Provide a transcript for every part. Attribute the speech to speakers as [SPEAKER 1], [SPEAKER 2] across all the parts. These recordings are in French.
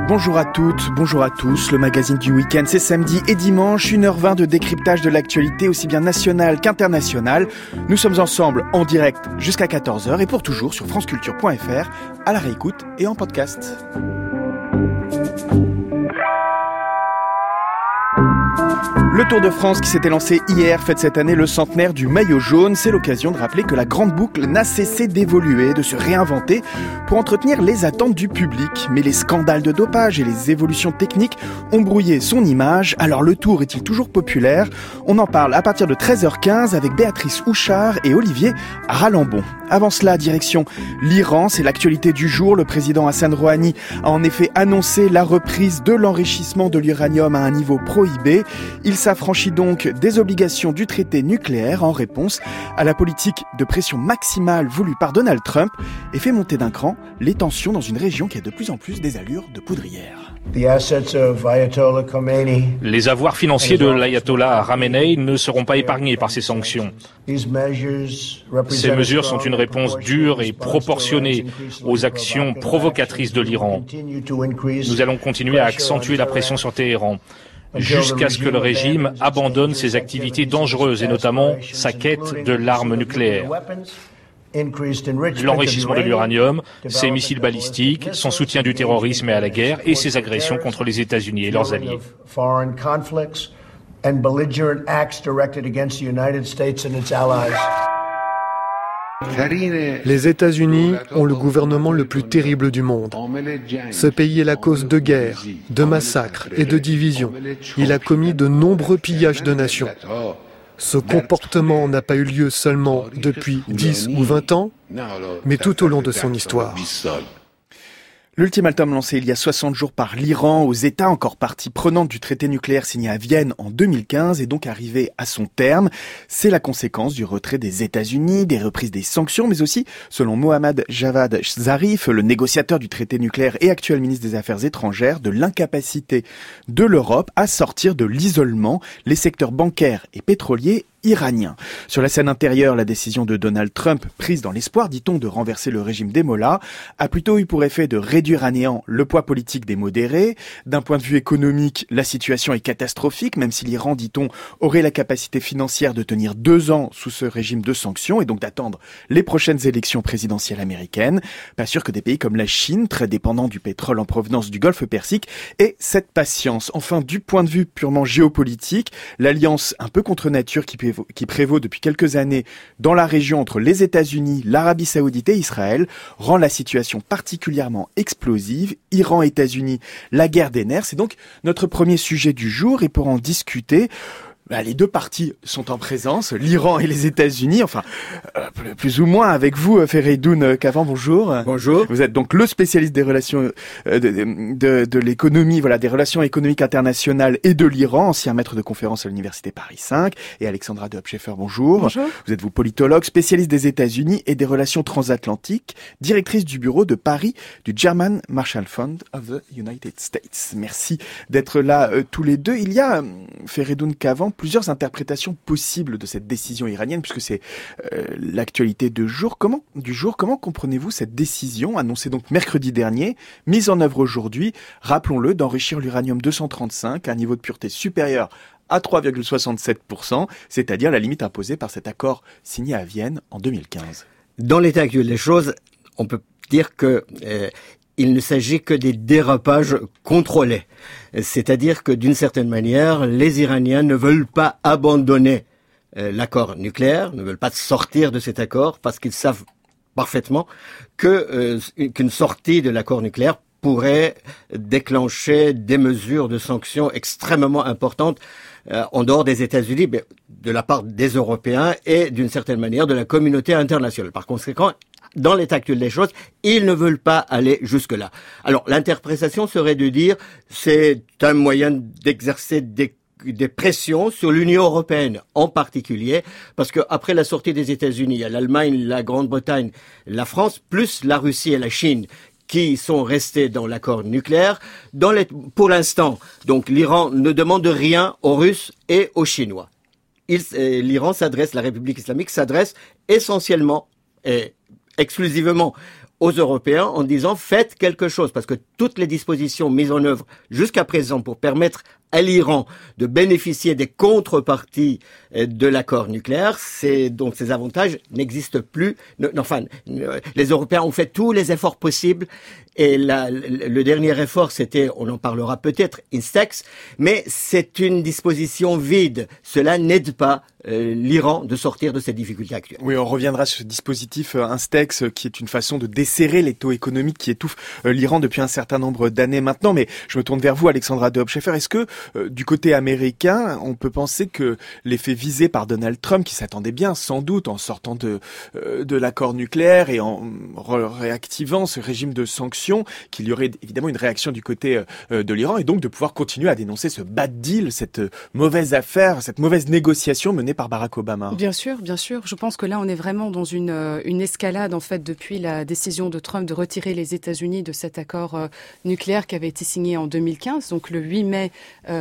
[SPEAKER 1] Bonjour à toutes, bonjour à tous. Le magazine du week-end, c'est samedi et dimanche, 1h20 de décryptage de l'actualité aussi bien nationale qu'internationale. Nous sommes ensemble en direct jusqu'à 14h et pour toujours sur franceculture.fr, à la réécoute et en podcast. Le Tour de France qui s'était lancé hier fête cette année le centenaire du maillot jaune. C'est l'occasion de rappeler que la grande boucle n'a cessé d'évoluer, de se réinventer pour entretenir les attentes du public. Mais les scandales de dopage et les évolutions techniques ont brouillé son image. Alors le Tour est-il toujours populaire ? On en parle à partir de 13h15 avec Béatrice Houchard et Olivier Ralambon. Avant cela, direction l'Iran, c'est l'actualité du jour. Le président Hassan Rouhani a en effet annoncé la reprise de l'enrichissement de l'uranium à un niveau prohibé. Il s'affranchit donc des obligations du traité nucléaire en réponse à la politique de pression maximale voulue par Donald Trump et fait monter d'un cran les tensions dans une région qui a de plus en plus des allures de poudrière.
[SPEAKER 2] Les avoirs financiers de l'ayatollah Khamenei ne seront pas épargnés par ces sanctions. Ces mesures sont une réponse dure et proportionnée aux actions provocatrices de l'Iran. Nous allons continuer à accentuer la pression sur Téhéran, jusqu'à ce que le régime abandonne ses activités dangereuses et notamment sa quête de l'arme nucléaire. L'enrichissement de l'uranium, ses missiles balistiques, son soutien du terrorisme et à la guerre et ses agressions contre les États-Unis et leurs alliés.
[SPEAKER 3] Les États-Unis ont le gouvernement le plus terrible du monde. Ce pays est la cause de guerres, de massacres et de divisions. Il a commis de nombreux pillages de nations. Ce comportement n'a pas eu lieu seulement depuis 10 ou 20 ans, mais tout au long de son histoire.
[SPEAKER 1] L'ultimatum lancé il y a 60 jours par l'Iran aux États encore partie prenante du traité nucléaire signé à Vienne en 2015 est donc arrivé à son terme. C'est la conséquence du retrait des États-Unis, des reprises des sanctions, mais aussi, selon Mohammad Javad Zarif, le négociateur du traité nucléaire et actuel ministre des Affaires étrangères, de l'incapacité de l'Europe à sortir de l'isolement, les secteurs bancaires et pétroliers iranien. Sur la scène intérieure, la décision de Donald Trump, prise dans l'espoir, dit-on, de renverser le régime des mollahs, a plutôt eu pour effet de réduire à néant le poids politique des modérés. D'un point de vue économique, la situation est catastrophique, même si l'Iran, dit-on, aurait la capacité financière de tenir 2 ans sous ce régime de sanctions et donc d'attendre les prochaines élections présidentielles américaines. Pas sûr que des pays comme la Chine, très dépendants du pétrole en provenance du Golfe Persique, aient cette patience. Enfin, du point de vue purement géopolitique, l'alliance un peu contre nature qui prévaut depuis quelques années dans la région entre les États-Unis, l'Arabie Saoudite et Israël rend la situation particulièrement explosive. Iran-États-Unis, la guerre des nerfs, c'est donc notre premier sujet du jour et pour en discuter, les deux parties sont en présence, l'Iran et les États-Unis, enfin, plus ou moins avec vous, Fereidoun Kavan, bonjour.
[SPEAKER 4] Bonjour.
[SPEAKER 1] Vous êtes donc le spécialiste des relations, de l'économie, voilà, des relations économiques internationales et de l'Iran, ancien maître de conférence à l'Université Paris 5. Et Alexandra de Hopscheffer, bonjour.
[SPEAKER 4] Bonjour. Vous
[SPEAKER 1] êtes politologue, spécialiste des États-Unis et des relations transatlantiques, directrice du bureau de Paris du German Marshall Fund of the United States. Merci d'être là tous les deux. Il y a, Fereidoun Kavan, plusieurs interprétations possibles de cette décision iranienne, puisque c'est l'actualité du jour. Comment comprenez-vous cette décision, annoncée donc mercredi dernier, mise en œuvre aujourd'hui, rappelons-le, d'enrichir l'uranium 235 à un niveau de pureté supérieur à 3,67%, c'est-à-dire la limite imposée par cet accord signé à Vienne en 2015.
[SPEAKER 4] Dans l'état actuel des choses, on peut dire que il ne s'agit que des dérapages contrôlés. C'est-à-dire que d'une certaine manière, les Iraniens ne veulent pas abandonner l'accord nucléaire, ne veulent pas sortir de cet accord parce qu'ils savent parfaitement qu'une sortie de l'accord nucléaire pourrait déclencher des mesures de sanctions extrêmement importantes en dehors des États-Unis, mais de la part des Européens et d'une certaine manière de la communauté internationale. Par conséquent, dans l'état actuel des choses, ils ne veulent pas aller jusque-là. Alors, l'interprétation serait de dire c'est un moyen d'exercer des pressions sur l'Union européenne en particulier, parce que après la sortie des États-Unis, il y a l'Allemagne, la Grande-Bretagne, la France, plus la Russie et la Chine qui sont restés dans l'accord nucléaire. Pour l'instant, donc l'Iran ne demande rien aux Russes et aux Chinois. La République islamique s'adresse essentiellement et exclusivement aux Européens en disant faites quelque chose, parce que toutes les dispositions mises en œuvre jusqu'à présent pour permettre à l'Iran de bénéficier des contreparties de l'accord nucléaire, donc ces avantages n'existent plus. Les Européens ont fait tous les efforts possibles et le dernier effort, c'était, on en parlera peut-être, Instex, mais c'est une disposition vide. Cela n'aide pas l'Iran de sortir de ces difficultés actuelles.
[SPEAKER 1] Oui, on reviendra sur ce dispositif Instex qui est une façon de desserrer les taux économiques qui étouffent l'Iran depuis un certain nombre d'années maintenant. Mais je me tourne vers vous, Alexandra de Hopscheffer. Est-ce que du côté américain, on peut penser que l'effet visé par Donald Trump, qui s'attendait bien sans doute en sortant de l'accord nucléaire et en réactivant ce régime de sanctions, qu'il y aurait évidemment une réaction du côté de l'Iran et donc de pouvoir continuer à dénoncer ce bad deal, cette mauvaise affaire, cette mauvaise négociation menée par Barack Obama?
[SPEAKER 5] Bien sûr. Je pense que là, on est vraiment dans une escalade, en fait, depuis la décision de Trump de retirer les États-Unis de cet accord nucléaire qui avait été signé en 2015, donc le 8 mai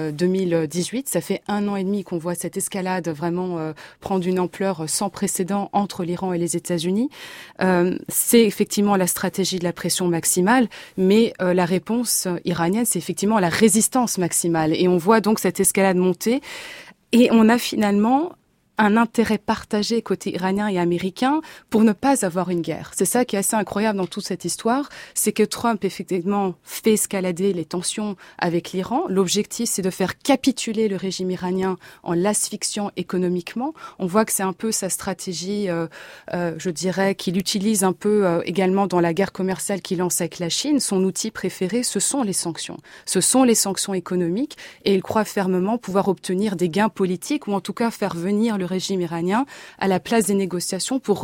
[SPEAKER 5] 2018. Ça fait 1 an et demi qu'on voit cette escalade vraiment prendre une ampleur sans précédent entre l'Iran et les États-Unis. C'est effectivement la stratégie de la pression maximale, mais la réponse iranienne, c'est effectivement la résistance maximale. Et on voit donc cette escalade monter. Et on a finalement un intérêt partagé côté iranien et américain pour ne pas avoir une guerre. C'est ça qui est assez incroyable dans toute cette histoire, c'est que Trump effectivement fait escalader les tensions avec l'Iran. L'objectif, c'est de faire capituler le régime iranien en l'asphyxiant économiquement. On voit que c'est un peu sa stratégie, je dirais, qu'il utilise un peu également dans la guerre commerciale qu'il lance avec la Chine. Son outil préféré, ce sont les sanctions. Ce sont les sanctions économiques et il croit fermement pouvoir obtenir des gains politiques ou en tout cas faire venir le régime iranien à la place des négociations pour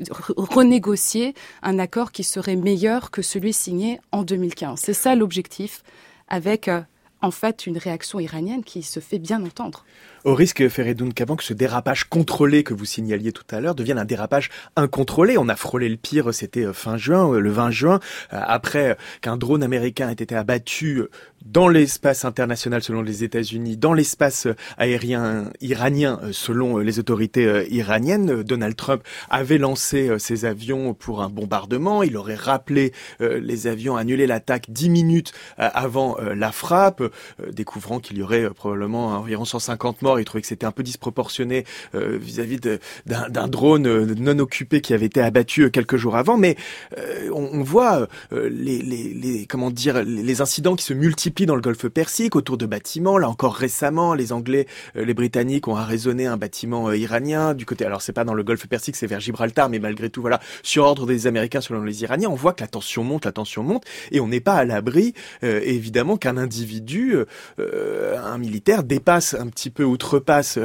[SPEAKER 5] renégocier un accord qui serait meilleur que celui signé en 2015. C'est ça l'objectif, avec en fait une réaction iranienne qui se fait bien entendre.
[SPEAKER 1] Au risque, Feredoun Kaban, que ce dérapage contrôlé que vous signaliez tout à l'heure devienne un dérapage incontrôlé. On a frôlé le pire, c'était fin juin, le 20 juin, après qu'un drone américain ait été abattu dans l'espace international selon les États-Unis, dans l'espace aérien iranien selon les autorités iraniennes. Donald Trump avait lancé ses avions pour un bombardement. Il aurait rappelé les avions, annulé l'attaque 10 minutes avant la frappe, découvrant qu'il y aurait probablement environ 150 morts. Il trouvait que c'était un peu disproportionné vis-à-vis d'un drone non occupé qui avait été abattu quelques jours avant. Mais on voit les incidents qui se multiplient dans le Golfe Persique autour de bâtiments. Là encore récemment, les Anglais, les Britanniques ont arraisonné un bâtiment iranien du côté. Alors c'est pas dans le Golfe Persique, c'est vers Gibraltar, mais malgré tout, voilà, sur ordre des Américains selon les Iraniens, on voit que la tension monte, et on n'est pas à l'abri, évidemment, qu'un individu, un militaire, dépasse un petit peu, outrepasse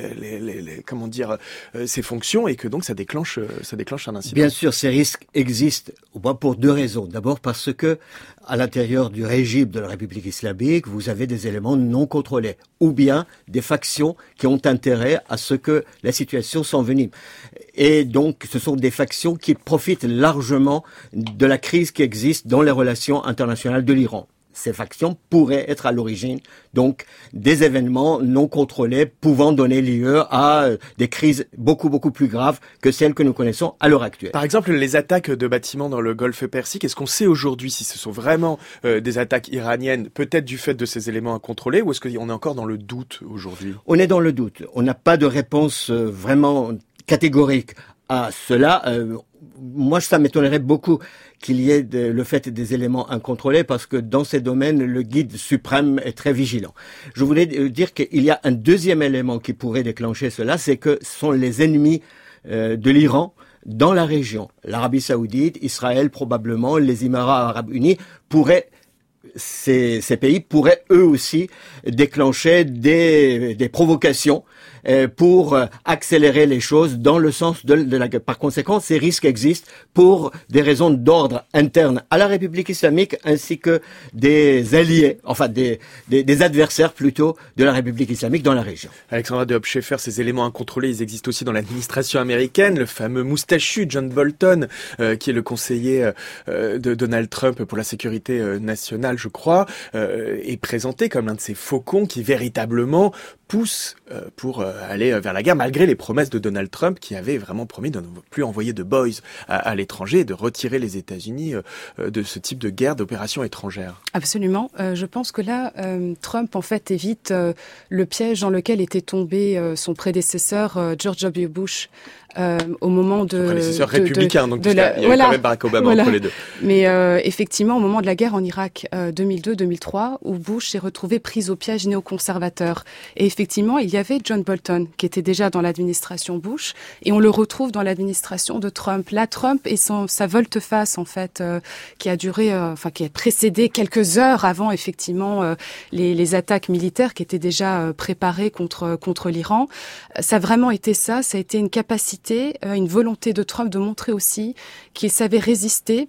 [SPEAKER 1] ses fonctions et que donc ça déclenche un incident.
[SPEAKER 4] Bien sûr, ces risques existent, au moins pour 2 raisons. D'abord parce que à l'intérieur du régime de la République islamique, vous avez des éléments non contrôlés, ou bien des factions qui ont intérêt à ce que la situation s'envenime. Et donc, ce sont des factions qui profitent largement de la crise qui existe dans les relations internationales de l'Iran. Ces factions pourraient être à l'origine donc des événements non contrôlés pouvant donner lieu à des crises beaucoup plus graves que celles que nous connaissons à l'heure actuelle.
[SPEAKER 1] Par exemple, les attaques de bâtiments dans le Golfe Persique, est-ce qu'on sait aujourd'hui si ce sont vraiment des attaques iraniennes, peut-être du fait de ces éléments incontrôlés, ou est-ce qu'on est encore dans le doute aujourd'hui?
[SPEAKER 4] On est dans le doute. On n'a pas de réponse vraiment catégorique à cela. Moi, ça m'étonnerait beaucoup qu'il y ait le fait des éléments incontrôlés parce que dans ces domaines, le guide suprême est très vigilant. Je voulais dire qu'il y a un deuxième élément qui pourrait déclencher cela, c'est que ce sont les ennemis de l'Iran dans la région. L'Arabie Saoudite, Israël probablement, les Émirats Arabes Unis ces pays pourraient eux aussi déclencher des provocations pour accélérer les choses dans le sens de la guerre. Par conséquent, ces risques existent pour des raisons d'ordre interne à la République islamique ainsi que des alliés, enfin des adversaires plutôt de la République islamique dans la région.
[SPEAKER 1] Alexandra de Hopscheffer, ces éléments incontrôlés, ils existent aussi dans l'administration américaine. Le fameux moustachu John Bolton, qui est le conseiller de Donald Trump pour la sécurité nationale, je crois, est présenté comme l'un de ces faucons qui véritablement pousse pour aller vers la guerre, malgré les promesses de Donald Trump qui avait vraiment promis de ne plus envoyer de boys à l'étranger et de retirer les États-Unis de ce type de guerre, d'opération étrangère.
[SPEAKER 5] Absolument. Je pense que là, Trump, en fait, évite le piège dans lequel était tombé son prédécesseur George W. Bush au moment de...
[SPEAKER 1] Son prédécesseur républicain, donc il y avait
[SPEAKER 5] voilà,
[SPEAKER 1] quand même Barack Obama entre les deux.
[SPEAKER 5] Mais effectivement, au moment de la guerre en Irak, 2002-2003, où Bush s'est retrouvé pris au piège néoconservateur. Et effectivement, il y avait John Bolton, qui était déjà dans l'administration Bush, et on le retrouve dans l'administration de Trump. Là, Trump et sa volte-face, en fait, qui a duré, qui a précédé quelques heures avant, effectivement, les attaques militaires qui étaient déjà préparées contre l'Iran. Ça a vraiment été ça a été une capacité, une volonté de Trump de montrer aussi qu'il savait résister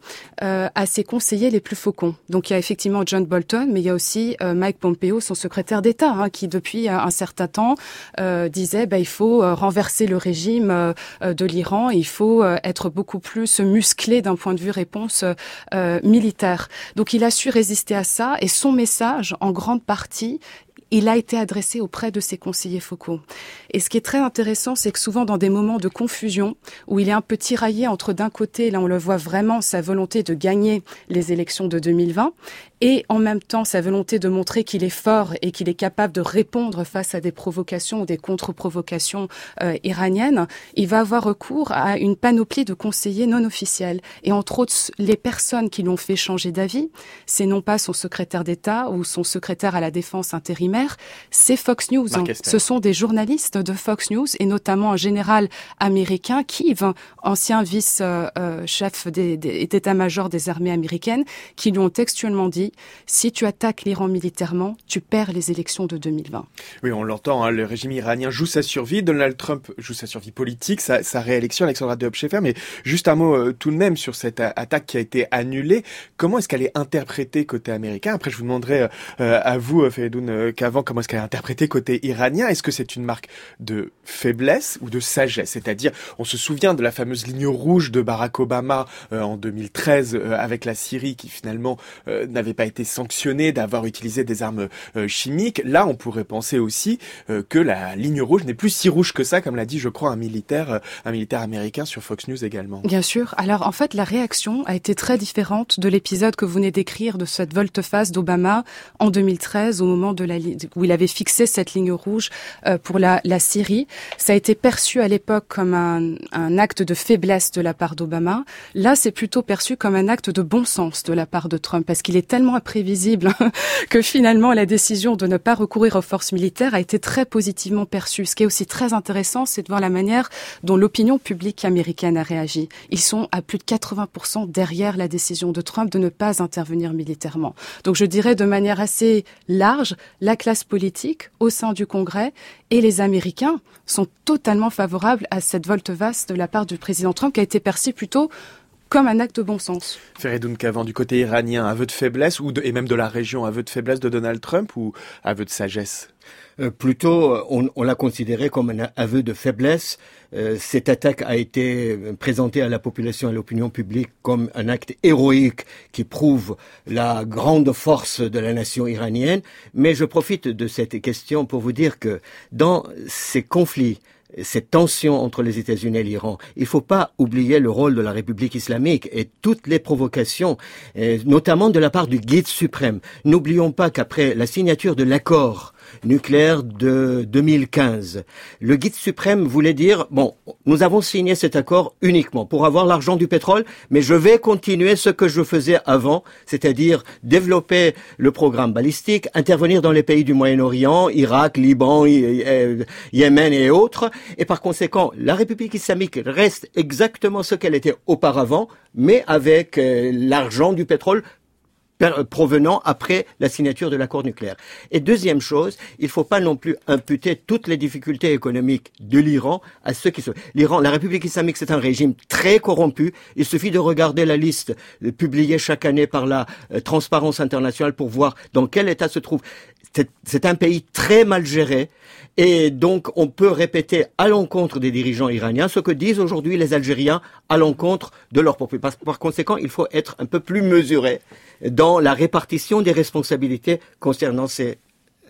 [SPEAKER 5] à ses conseillers les plus faucons. Donc il y a effectivement John Bolton, mais il y a aussi Mike Pompeo, son secrétaire d'État, qui depuis un certain temps disait il faut renverser le régime de l'Iran, il faut être beaucoup plus musclé d'un point de vue réponse militaire. Donc il a su résister à ça et son message, en grande partie, il a été adressé auprès de ses conseillers focaux. Et ce qui est très intéressant, c'est que souvent dans des moments de confusion, où il est un peu tiraillé entre d'un côté, là on le voit vraiment, sa volonté de gagner les élections de 2020, et en même temps sa volonté de montrer qu'il est fort et qu'il est capable de répondre face à des provocations ou des contre-provocations iraniennes, il va avoir recours à une panoplie de conseillers non officiels. Et entre autres, les personnes qui l'ont fait changer d'avis, c'est non pas son secrétaire d'État ou son secrétaire à la défense intérimaire, c'est Fox News. Ce sont des journalistes de Fox News et notamment un général américain, Kiev, ancien vice-chef d'état-major des armées américaines, qui lui ont textuellement dit si tu attaques l'Iran militairement, tu perds les élections de 2020.
[SPEAKER 1] Oui, on l'entend, le régime iranien joue sa survie, Donald Trump joue sa survie politique, sa réélection, Alexandra de Hoopscheffer, mais juste un mot tout de même sur cette attaque qui a été annulée. Comment est-ce qu'elle est interprétée côté américain? Après, je vous demanderai à vous, Feridun Kavan, comment est-ce qu'elle est interprétée côté iranien? Est-ce que c'est une marque de faiblesse ou de sagesse? C'est-à-dire, on se souvient de la fameuse ligne rouge de Barack Obama en 2013 avec la Syrie qui finalement n'avait pas été sanctionné d'avoir utilisé des armes chimiques. Là, on pourrait penser aussi que la ligne rouge n'est plus si rouge que ça, comme l'a dit, je crois, un militaire américain sur Fox News également.
[SPEAKER 5] Bien sûr. Alors, en fait, la réaction a été très différente de l'épisode que vous venez d'écrire, de cette volte-face d'Obama en 2013, au moment où il avait fixé cette ligne rouge pour la Syrie. Ça a été perçu à l'époque comme un acte de faiblesse de la part d'Obama. Là, c'est plutôt perçu comme un acte de bon sens de la part de Trump, parce qu'il est tellement imprévisible que finalement la décision de ne pas recourir aux forces militaires a été très positivement perçue. Ce qui est aussi très intéressant, c'est de voir la manière dont l'opinion publique américaine a réagi. Ils sont à plus de 80% derrière la décision de Trump de ne pas intervenir militairement. Donc je dirais de manière assez large, la classe politique au sein du Congrès et les Américains sont totalement favorables à cette volte-face de la part du président Trump qui a été perçue plutôt comme un acte de bon sens.
[SPEAKER 1] Feridun Kavan, du côté iranien, aveu de faiblesse, et même de la région, aveu de faiblesse de Donald Trump ou aveu de sagesse?
[SPEAKER 4] Plutôt, on l'a considéré comme un aveu de faiblesse. Cette attaque a été présentée à la population et à l'opinion publique comme un acte héroïque qui prouve la grande force de la nation iranienne. Mais je profite de cette question pour vous dire que dans ces conflits, cette tension entre les États-Unis et l'Iran, il ne faut pas oublier le rôle de la République islamique et toutes les provocations, notamment de la part du guide suprême. N'oublions pas qu'après la signature de l'accord nucléaire de 2015, le guide suprême voulait dire, bon, nous avons signé cet accord uniquement pour avoir l'argent du pétrole, mais je vais continuer ce que je faisais avant, c'est-à-dire développer le programme balistique, intervenir dans les pays du Moyen-Orient, Irak, Liban, Yémen et autres. Et par conséquent, la République islamique reste exactement ce qu'elle était auparavant, mais avec l'argent du pétrole provenant après la signature de l'accord nucléaire. Et deuxième chose, il ne faut pas non plus imputer toutes les difficultés économiques de l'Iran à ceux qui sont... L'Iran, la République islamique, c'est un régime très corrompu. Il suffit de regarder la liste publiée chaque année par la Transparence internationale pour voir dans quel état se trouve. C'est un pays très mal géré. Et donc, on peut répéter à l'encontre des dirigeants iraniens ce que disent aujourd'hui les Algériens à l'encontre de leur population. Par conséquent, il faut être un peu plus mesuré dans la répartition des responsabilités concernant ces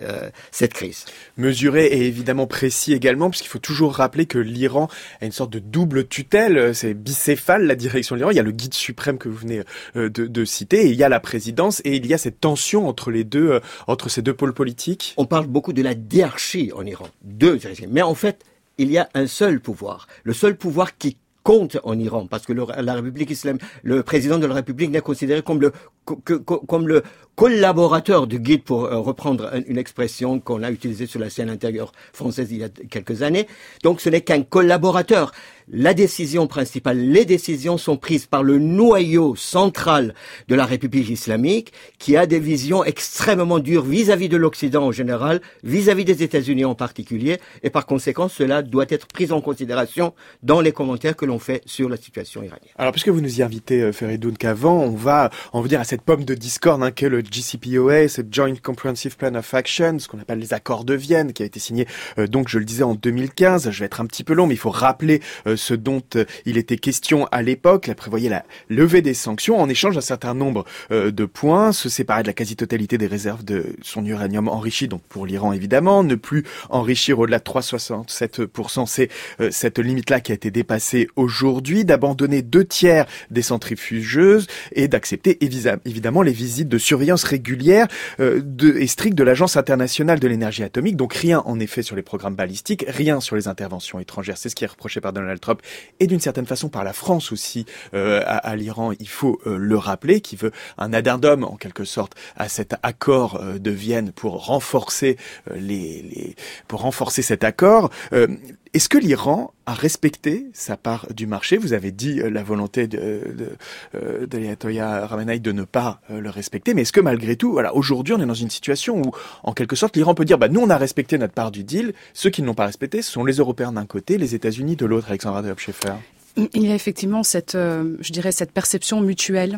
[SPEAKER 4] cette crise.
[SPEAKER 1] Mesuré et évidemment précis également, puisqu'il faut toujours rappeler que l'Iran a une sorte de double tutelle, c'est bicéphale la direction de l'Iran. Il y a le guide suprême que vous venez de citer, et il y a la présidence, et il y a cette tension entre ces deux pôles politiques.
[SPEAKER 4] On parle beaucoup de la diarchie en Iran, mais en fait, il y a un seul pouvoir, le seul pouvoir qui compte en Iran, parce que la République islamique, le président de la République n'est considéré comme le collaborateur du guide, pour reprendre une expression qu'on a utilisée sur la scène intérieure française il y a quelques années. Donc ce n'est qu'un collaborateur. La décision principale, les décisions sont prises par le noyau central de la République islamique, qui a des visions extrêmement dures vis-à-vis de l'Occident en général, vis-à-vis des États-Unis en particulier, et par conséquent, cela doit être pris en considération dans les commentaires que l'on fait sur la situation iranienne.
[SPEAKER 1] Alors, puisque vous nous y invitez, Feridun Kavan, on va en venir à cette pomme de discorde qu'est le JCPOA, ce Joint Comprehensive Plan of Action, ce qu'on appelle les accords de Vienne, qui a été signé, donc je le disais, en 2015. Je vais être un petit peu long, mais il faut rappeler ce dont il était question à l'époque. Elle prévoyait la levée des sanctions en échange d'un certain nombre de points, se séparer de la quasi-totalité des réserves de son uranium enrichi, donc pour l'Iran évidemment, ne plus enrichir au-delà de 3,67%, c'est cette limite-là qui a été dépassée aujourd'hui, d'abandonner 2/3 des centrifugeuses et d'accepter évidemment les visites de surveillance régulière et strictes de l'Agence internationale de l'énergie atomique. Donc rien en effet sur les programmes balistiques, rien sur les interventions étrangères. C'est ce qui est reproché par Donald Trump et d'une certaine façon par la France aussi à l'Iran, il faut le rappeler, qui veut un addendum en quelque sorte à cet accord de Vienne pour renforcer cet accord. Est-ce que l'Iran a respecté sa part du marché? Vous avez dit la volonté de l'ayatollah Khamenei de ne pas le respecter, mais est-ce que malgré tout, voilà, aujourd'hui on est dans une situation où, en quelque sorte, l'Iran peut dire nous on a respecté notre part du deal, ceux qui ne l'ont pas respecté, ce sont les Européens d'un côté, les États-Unis de l'autre, Alexandra Deobshefer.
[SPEAKER 5] Il y a effectivement cette perception mutuelle.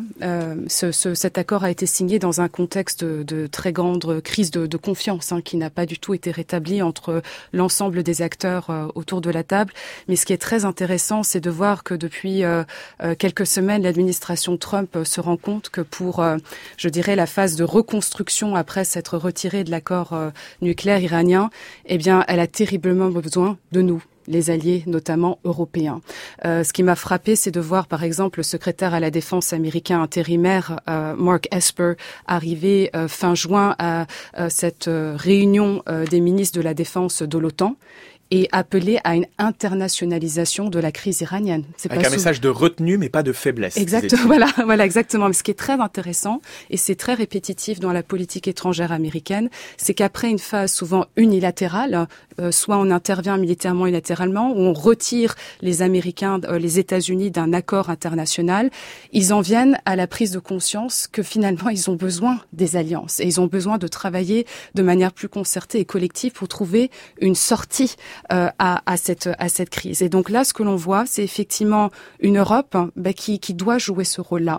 [SPEAKER 5] Cet accord a été signé dans un contexte de très grande crise de confiance, qui n'a pas du tout été rétabli entre l'ensemble des acteurs autour de la table. Mais ce qui est très intéressant, c'est de voir que depuis quelques semaines, l'administration Trump se rend compte que pour, la phase de reconstruction après s'être retirée de l'accord nucléaire iranien, elle a terriblement besoin de nous, les alliés, notamment européens. Ce qui m'a frappé, c'est de voir, par exemple, le secrétaire à la défense américain intérimaire, Mark Esper, arriver fin juin à cette réunion des ministres de la défense de l'OTAN et appeler à une internationalisation de la crise iranienne.
[SPEAKER 1] Avec un message de retenue, mais pas de faiblesse.
[SPEAKER 5] Exactement, voilà, exactement. Mais ce qui est très intéressant, et c'est très répétitif dans la politique étrangère américaine, c'est qu'après une phase souvent unilatérale, soit on intervient militairement unilatéralement, ou on retire les Américains, les États-Unis d'un accord international, ils en viennent à la prise de conscience que finalement ils ont besoin des alliances et ils ont besoin de travailler de manière plus concertée et collective pour trouver une sortie à cette crise. Et donc là, ce que l'on voit, c'est effectivement une Europe qui doit jouer ce rôle-là.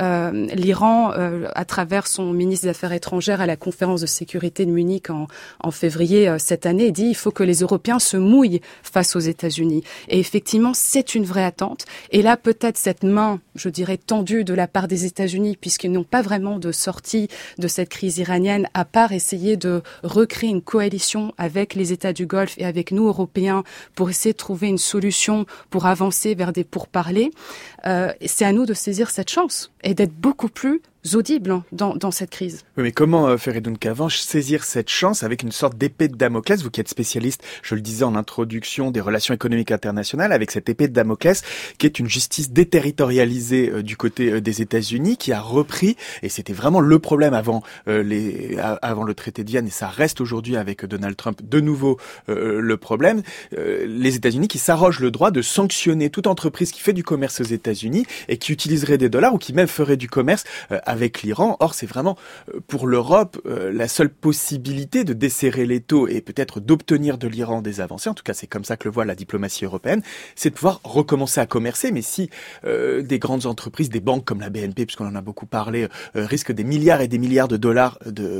[SPEAKER 5] L'Iran, à travers son ministre des Affaires étrangères à la conférence de sécurité de Munich en février cette année, dit il faut que les Européens se mouillent face aux États-Unis. Et effectivement, c'est une vraie attente. Et là, peut-être cette main, tendue de la part des États-Unis, puisqu'ils n'ont pas vraiment de sortie de cette crise iranienne, à part essayer de recréer une coalition avec les États du Golfe et avec nous, Européens, pour essayer de trouver une solution pour avancer vers des pourparlers. C'est à nous de saisir cette chance et d'être beaucoup plus audibles dans cette crise.
[SPEAKER 1] Oui, mais comment, Feridun Kavan, saisir cette chance avec une sorte d'épée de Damoclès, vous qui êtes spécialiste, je le disais en introduction, des relations économiques internationales, avec cette épée de Damoclès, qui est une justice déterritorialisée du côté des États-Unis, qui a repris, et c'était vraiment le problème avant le traité de Vienne, et ça reste aujourd'hui avec Donald Trump de nouveau le problème, les États-Unis qui s'arrogent le droit de sanctionner toute entreprise qui fait du commerce aux États-Unis et qui utiliserait des dollars ou qui même ferait du commerce avec l'Iran. Or, c'est vraiment pour l'Europe la seule possibilité de desserrer l'étau et peut-être d'obtenir de l'Iran des avancées. En tout cas, c'est comme ça que le voit la diplomatie européenne. C'est de pouvoir recommencer à commercer. Mais si des grandes entreprises, des banques comme la BNP, puisqu'on en a beaucoup parlé, risquent des milliards et des milliards de dollars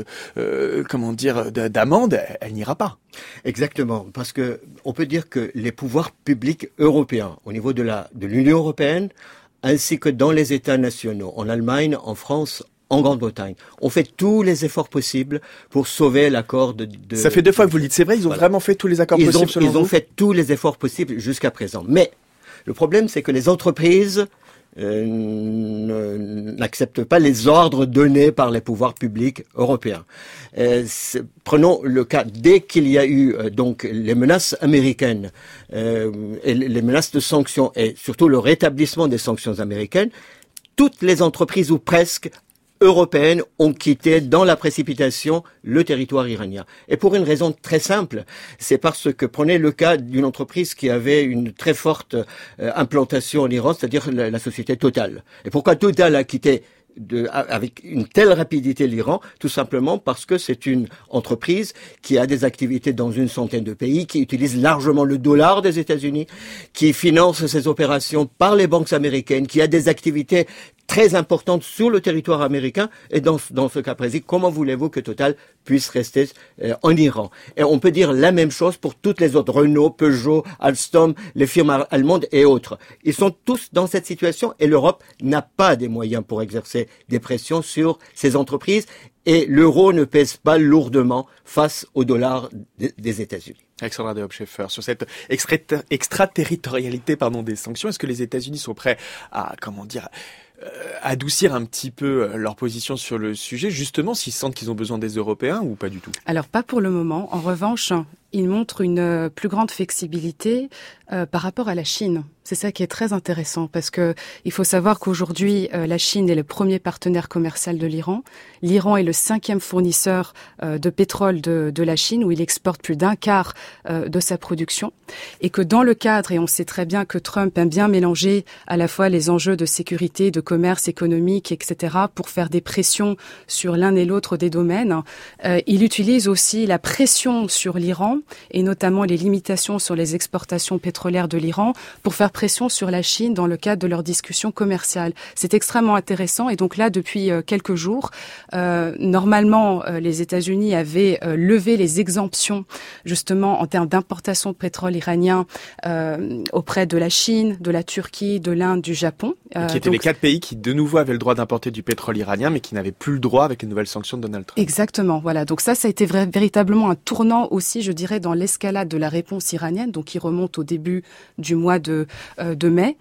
[SPEAKER 1] d'amende, elle n'ira pas.
[SPEAKER 4] Exactement, parce que on peut dire que les pouvoirs publics européens, au niveau de l'Union européenne, ainsi que dans les États nationaux, en Allemagne, en France, en Grande-Bretagne, ont fait tous les efforts possibles pour sauver l'accord de...
[SPEAKER 1] Ça fait 2 fois que vous le dites, c'est vrai, ils ont vraiment fait tous les accords possibles selon vous ?
[SPEAKER 4] Ils ont fait tous les efforts possibles jusqu'à présent. Mais le problème, c'est que les entreprises n'acceptent pas les ordres donnés par les pouvoirs publics européens. Prenons le cas, dès qu'il y a eu donc les menaces américaines et les menaces de sanctions et surtout le rétablissement des sanctions américaines, toutes les entreprises ou presque européennes ont quitté dans la précipitation le territoire iranien. Et pour une raison très simple, c'est parce que prenez le cas d'une entreprise qui avait une très forte implantation en Iran, c'est-à-dire la société Total. Et pourquoi Total a quitté avec une telle rapidité l'Iran? Tout simplement parce que c'est une entreprise qui a des activités dans une centaine de pays, qui utilise largement le dollar des États-Unis, qui finance ses opérations par les banques américaines, qui a des activités très importante sur le territoire américain. Et dans ce cas précis, comment voulez-vous que Total puisse rester en Iran? Et on peut dire la même chose pour toutes les autres, Renault, Peugeot, Alstom, les firmes allemandes et autres. Ils sont tous dans cette situation et l'Europe n'a pas des moyens pour exercer des pressions sur ces entreprises et l'euro ne pèse pas lourdement face au dollar des États-Unis.
[SPEAKER 1] Alexandra de Hochschäfer, sur cette extraterritorialité des sanctions, est-ce que les États-Unis sont prêts à, adoucir un petit peu leur position sur le sujet, justement s'ils sentent qu'ils ont besoin des Européens ou pas du tout?
[SPEAKER 5] Alors pas pour le moment. En revanche, ils montrent une plus grande flexibilité par rapport à la Chine. C'est ça qui est très intéressant parce que il faut savoir qu'aujourd'hui, la Chine est le premier partenaire commercial de l'Iran. L'Iran est le 5e fournisseur de pétrole de la Chine, où il exporte plus d'1/4 de sa production. Et que dans le cadre, et on sait très bien que Trump aime bien mélanger à la fois les enjeux de sécurité, de commerce économique, etc., pour faire des pressions sur l'un et l'autre des domaines, il utilise aussi la pression sur l'Iran, et notamment les limitations sur les exportations pétrolières de l'Iran, pour faire pression sur la Chine dans le cadre de leurs discussions commerciales. C'est extrêmement intéressant et donc là, depuis quelques jours, normalement, les États-Unis avaient levé les exemptions justement en termes d'importation de pétrole iranien auprès de la Chine, de la Turquie, de l'Inde, du Japon.
[SPEAKER 1] Qui étaient les 4 pays qui de nouveau avaient le droit d'importer du pétrole iranien mais qui n'avaient plus le droit avec les nouvelles sanctions de Donald Trump.
[SPEAKER 5] Exactement, voilà. Donc ça a été véritablement un tournant aussi, je dirais, dans l'escalade de la réponse iranienne, donc qui remonte au début du mois de mai.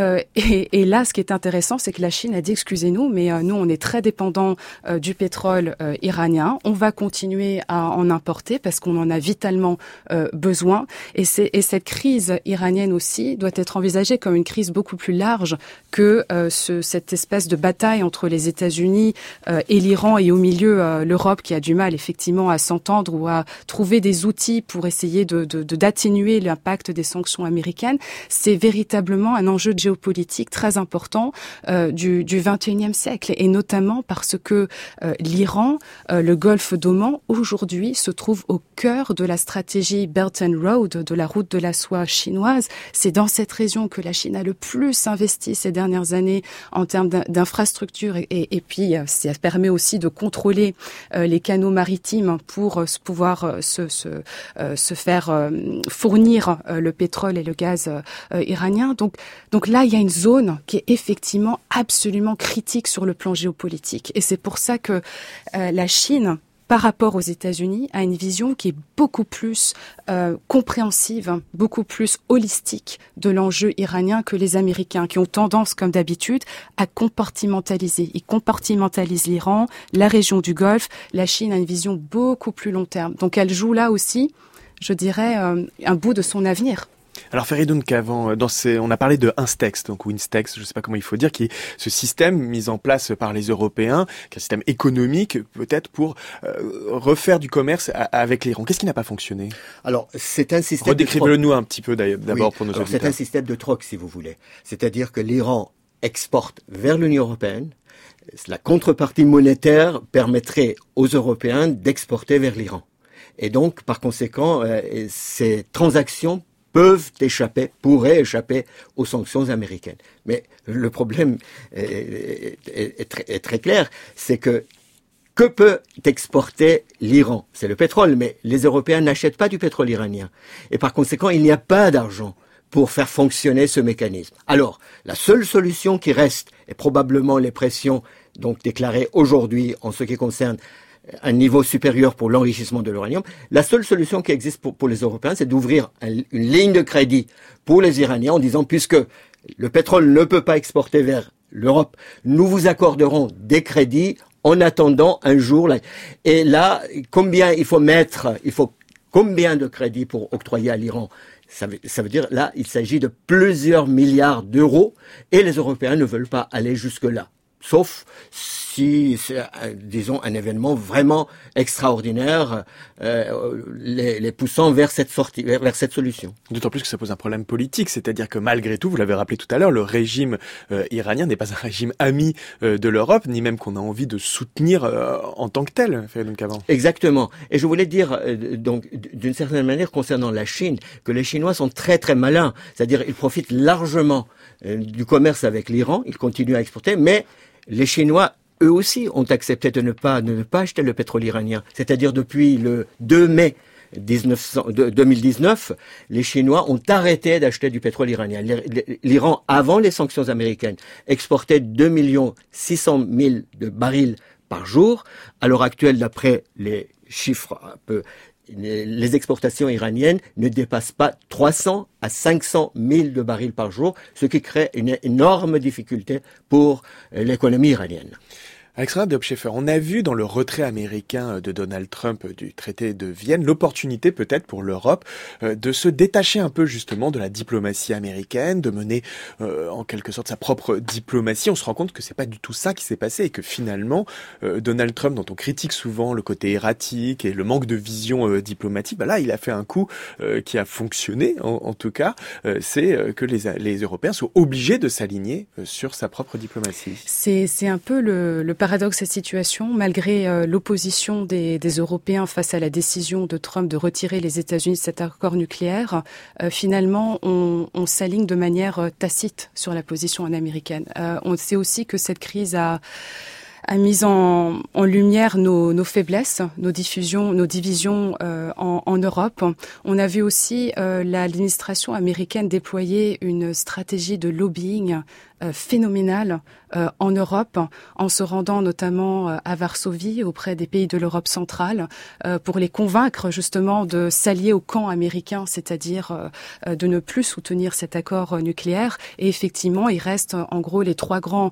[SPEAKER 5] Et là, ce qui est intéressant, c'est que la Chine a dit, excusez-nous, mais nous, on est très dépendants du pétrole iranien. On va continuer à en importer parce qu'on en a vitalement besoin. Et cette crise iranienne aussi doit être envisagée comme une crise beaucoup plus large que cette espèce de bataille entre les États-Unis et l'Iran et au milieu l'Europe qui a du mal effectivement à s'entendre ou à trouver des outils pour essayer d'atténuer l'impact des sanctions américaines. C'est véritablement un enjeu géopolitique très important du XXIe siècle et notamment parce que l'Iran, le Golfe d'Oman aujourd'hui se trouve au cœur de la stratégie Belt and Road, de la route de la soie chinoise. C'est dans cette région que la Chine a le plus investi ces dernières années en termes d'infrastructures et puis ça permet aussi de contrôler les canaux maritimes pour pouvoir se faire fournir le pétrole et le gaz iranien. Donc là, il y a une zone qui est effectivement absolument critique sur le plan géopolitique. Et c'est pour ça que la Chine, par rapport aux États-Unis, a une vision qui est beaucoup plus compréhensive, beaucoup plus holistique de l'enjeu iranien que les Américains, qui ont tendance, comme d'habitude, à compartimentaliser. Ils compartimentalisent l'Iran, la région du Golfe. La Chine a une vision beaucoup plus long terme. Donc elle joue là aussi, je dirais, un bout de son avenir.
[SPEAKER 1] Alors Feridun Kavan, on a parlé de Instex, donc ou Instex, je ne sais pas comment il faut dire, qui est ce système mis en place par les Européens, qui est un système économique peut-être pour refaire du commerce avec l'Iran. Qu'est-ce qui n'a pas fonctionné?
[SPEAKER 4] Alors c'est un système.
[SPEAKER 1] Redécrivez-le-nous un petit peu d'abord pour nos auditeurs.
[SPEAKER 4] C'est un système de troc si vous voulez, c'est-à-dire que l'Iran exporte vers l'Union européenne. La contrepartie monétaire permettrait aux Européens d'exporter vers l'Iran. Et donc par conséquent, ces transactions pourraient échapper aux sanctions américaines. Mais le problème est très clair, c'est que peut exporter l'Iran? C'est le pétrole, mais les Européens n'achètent pas du pétrole iranien. Et par conséquent, il n'y a pas d'argent pour faire fonctionner ce mécanisme. Alors, la seule solution qui reste est probablement les pressions donc déclarées aujourd'hui en ce qui concerne un niveau supérieur pour l'enrichissement de l'uranium. La seule solution qui existe pour les Européens, c'est d'ouvrir une ligne de crédit pour les Iraniens en disant, puisque le pétrole ne peut pas exporter vers l'Europe, nous vous accorderons des crédits en attendant un jour. Et là, combien de crédits pour octroyer à l'Iran? Ça veut dire, là, il s'agit de plusieurs milliards d'euros et les Européens ne veulent pas aller jusque-là. Sauf si c'est, disons, un événement vraiment extraordinaire, les poussant vers cette sortie, vers cette solution.
[SPEAKER 1] D'autant plus que ça pose un problème politique, c'est-à-dire que malgré tout, vous l'avez rappelé tout à l'heure, le régime iranien n'est pas un régime ami de l'Europe, ni même qu'on a envie de soutenir en tant que tel, Feridun Kavan.
[SPEAKER 4] Exactement. Et je voulais dire, donc, d'une certaine manière, concernant la Chine, que les Chinois sont très très malins, c'est-à-dire ils profitent largement du commerce avec l'Iran, ils continuent à exporter, mais les Chinois, eux aussi, ont accepté de ne pas acheter le pétrole iranien. C'est-à-dire depuis le 2 mai 2019, les Chinois ont arrêté d'acheter du pétrole iranien. L'Iran, avant les sanctions américaines, exportait 2 600 000 de barils par jour. À l'heure actuelle, d'après les chiffres les exportations iraniennes ne dépassent pas 300 à 500 000 de barils par jour, ce qui crée une énorme difficulté pour l'économie iranienne.
[SPEAKER 1] Alexandra Dobscheffer, on a vu dans le retrait américain de Donald Trump du traité de Vienne l'opportunité peut-être pour l'Europe de se détacher un peu justement de la diplomatie américaine, de mener en quelque sorte sa propre diplomatie. On se rend compte que c'est pas du tout ça qui s'est passé et que finalement Donald Trump, dont on critique souvent le côté erratique et le manque de vision diplomatique, là il a fait un coup qui a fonctionné en tout cas, c'est que les Européens sont obligés de s'aligner sur sa propre diplomatie.
[SPEAKER 5] C'est un peu le paradoxe de cette situation, malgré l'opposition des Européens face à la décision de Trump de retirer les États-Unis de cet accord nucléaire, finalement, on s'aligne de manière tacite sur la position américaine. On sait aussi que cette crise a mis en lumière nos faiblesses, nos divisions en Europe. On a vu aussi l'administration américaine déployer une stratégie de lobbying phénoménale en Europe, en se rendant notamment à Varsovie, auprès des pays de l'Europe centrale, pour les convaincre justement de s'allier au camp américain, c'est-à-dire de ne plus soutenir cet accord nucléaire. Et effectivement, il reste en gros les trois grands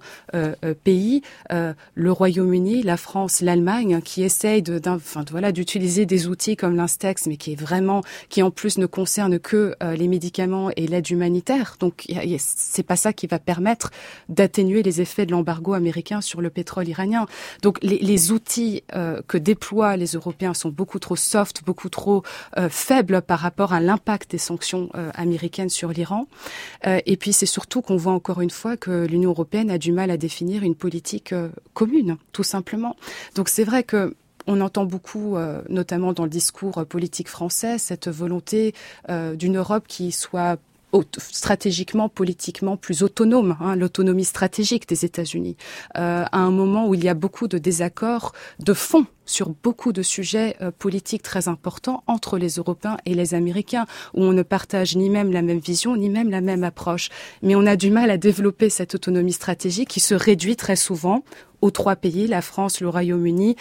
[SPEAKER 5] pays, le Royaume-Uni, la France, l'Allemagne, qui essayent d'utiliser des outils comme l'Instex, mais qui en plus ne concerne que les médicaments et l'aide humanitaire. Donc c'est pas ça qui va permettre d'atténuer les effets de l'embargo américain sur le pétrole iranien. Donc les outils que déploient les Européens sont beaucoup trop soft, beaucoup trop faibles par rapport à l'impact des sanctions américaines sur l'Iran. Et puis c'est surtout qu'on voit encore une fois que l'Union européenne a du mal à définir une politique commune, tout simplement. Donc c'est vrai que on entend beaucoup, notamment dans le discours politique français, cette volonté d'une Europe qui soit stratégiquement, politiquement plus autonome, l'autonomie stratégique des États-Unis, à un moment où il y a beaucoup de désaccords de fond sur beaucoup de sujets politiques très importants entre les Européens et les Américains, où on ne partage ni même la même vision, ni même la même approche. Mais on a du mal à développer cette autonomie stratégique qui se réduit très souvent aux trois pays, la France, le Royaume-Uni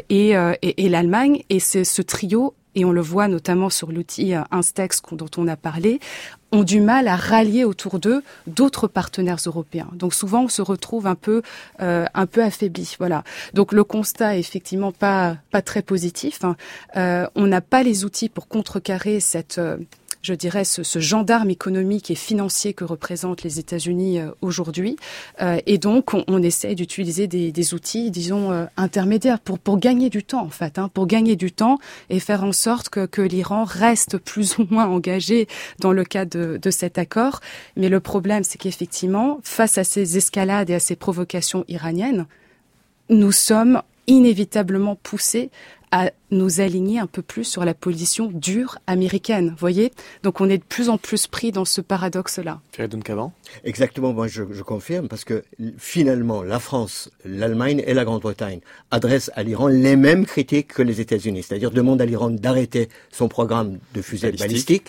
[SPEAKER 5] et l'Allemagne. Et c'est ce trio, et on le voit notamment sur l'outil Instex dont on a parlé, ont du mal à rallier autour d'eux d'autres partenaires européens. Donc souvent on se retrouve un peu affaibli. Voilà. Donc le constat est effectivement pas très positif. On n'a pas les outils pour contrecarrer cette je dirais, ce gendarme économique et financier que représentent les États-Unis aujourd'hui. Et donc, on essaie d'utiliser des outils, disons, intermédiaires pour gagner du temps, en fait, pour gagner du temps et faire en sorte que l'Iran reste plus ou moins engagé dans le cadre de cet accord. Mais le problème, c'est qu'effectivement, face à ces escalades et à ces provocations iraniennes, nous sommes inévitablement poussés à nous aligner un peu plus sur la position dure américaine, voyez. Donc on est de plus en plus pris dans ce paradoxe-là.
[SPEAKER 1] Feridun Kavan.
[SPEAKER 4] Exactement, moi je confirme, parce que finalement la France, l'Allemagne et la Grande-Bretagne adressent à l'Iran les mêmes critiques que les États-Unis, c'est-à-dire demandent à l'Iran d'arrêter son programme de fusées balistiques,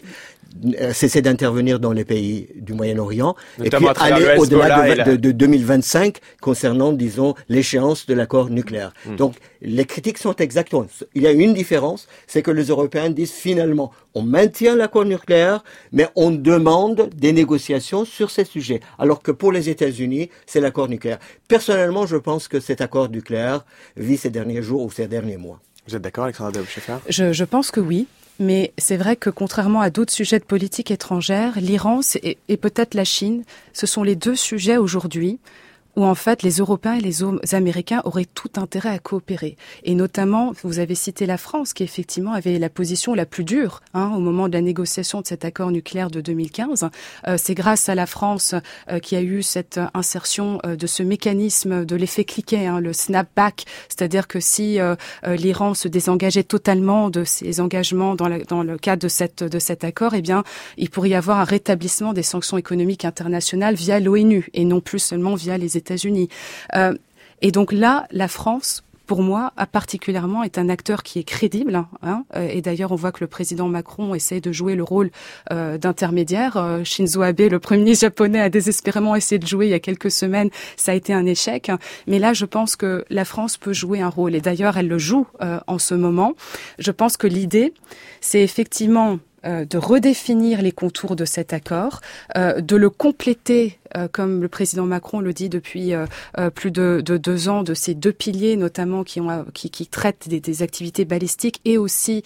[SPEAKER 4] cesser d'intervenir dans les pays du Moyen-Orient,
[SPEAKER 6] notamment
[SPEAKER 4] et puis aller au-delà de 2025 concernant, disons, l'échéance de l'accord nucléaire. Donc, les critiques sont exactement... Il y a une différence, c'est que les Européens disent finalement, on maintient l'accord nucléaire, mais on demande des négociations sur ces sujets. Alors que pour les États-Unis, c'est l'accord nucléaire. Personnellement, je pense que cet accord nucléaire vit ces derniers jours ou ces derniers mois.
[SPEAKER 6] Vous êtes d'accord, Alexandra de Hochschäfer ?
[SPEAKER 5] Je pense que oui. Mais c'est vrai que contrairement à d'autres sujets de politique étrangère, l'Iran et peut-être la Chine, ce sont les deux sujets aujourd'hui où en fait les Européens et les Américains auraient tout intérêt à coopérer. Et notamment, vous avez cité la France qui effectivement avait la position la plus dure au moment de la négociation de cet accord nucléaire de 2015. C'est grâce à la France qui a eu cette insertion de ce mécanisme de l'effet cliquet, le snapback, c'est-à-dire que si l'Iran se désengageait totalement de ses engagements dans le cadre de cet accord, eh bien, il pourrait y avoir un rétablissement des sanctions économiques internationales via l'ONU et non plus seulement via les États-Unis. Et donc là, la France, pour moi, particulièrement, est un acteur qui est crédible. Et d'ailleurs, on voit que le président Macron essaie de jouer le rôle d'intermédiaire. Shinzo Abe, le premier ministre japonais, a désespérément essayé de jouer il y a quelques semaines. Ça a été un échec. Mais là, je pense que la France peut jouer un rôle. Et d'ailleurs, elle le joue en ce moment. Je pense que l'idée, c'est effectivement de redéfinir les contours de cet accord, de le compléter, comme le président Macron le dit depuis plus de 2 ans, de ces 2 piliers notamment qui traitent des activités balistiques et aussi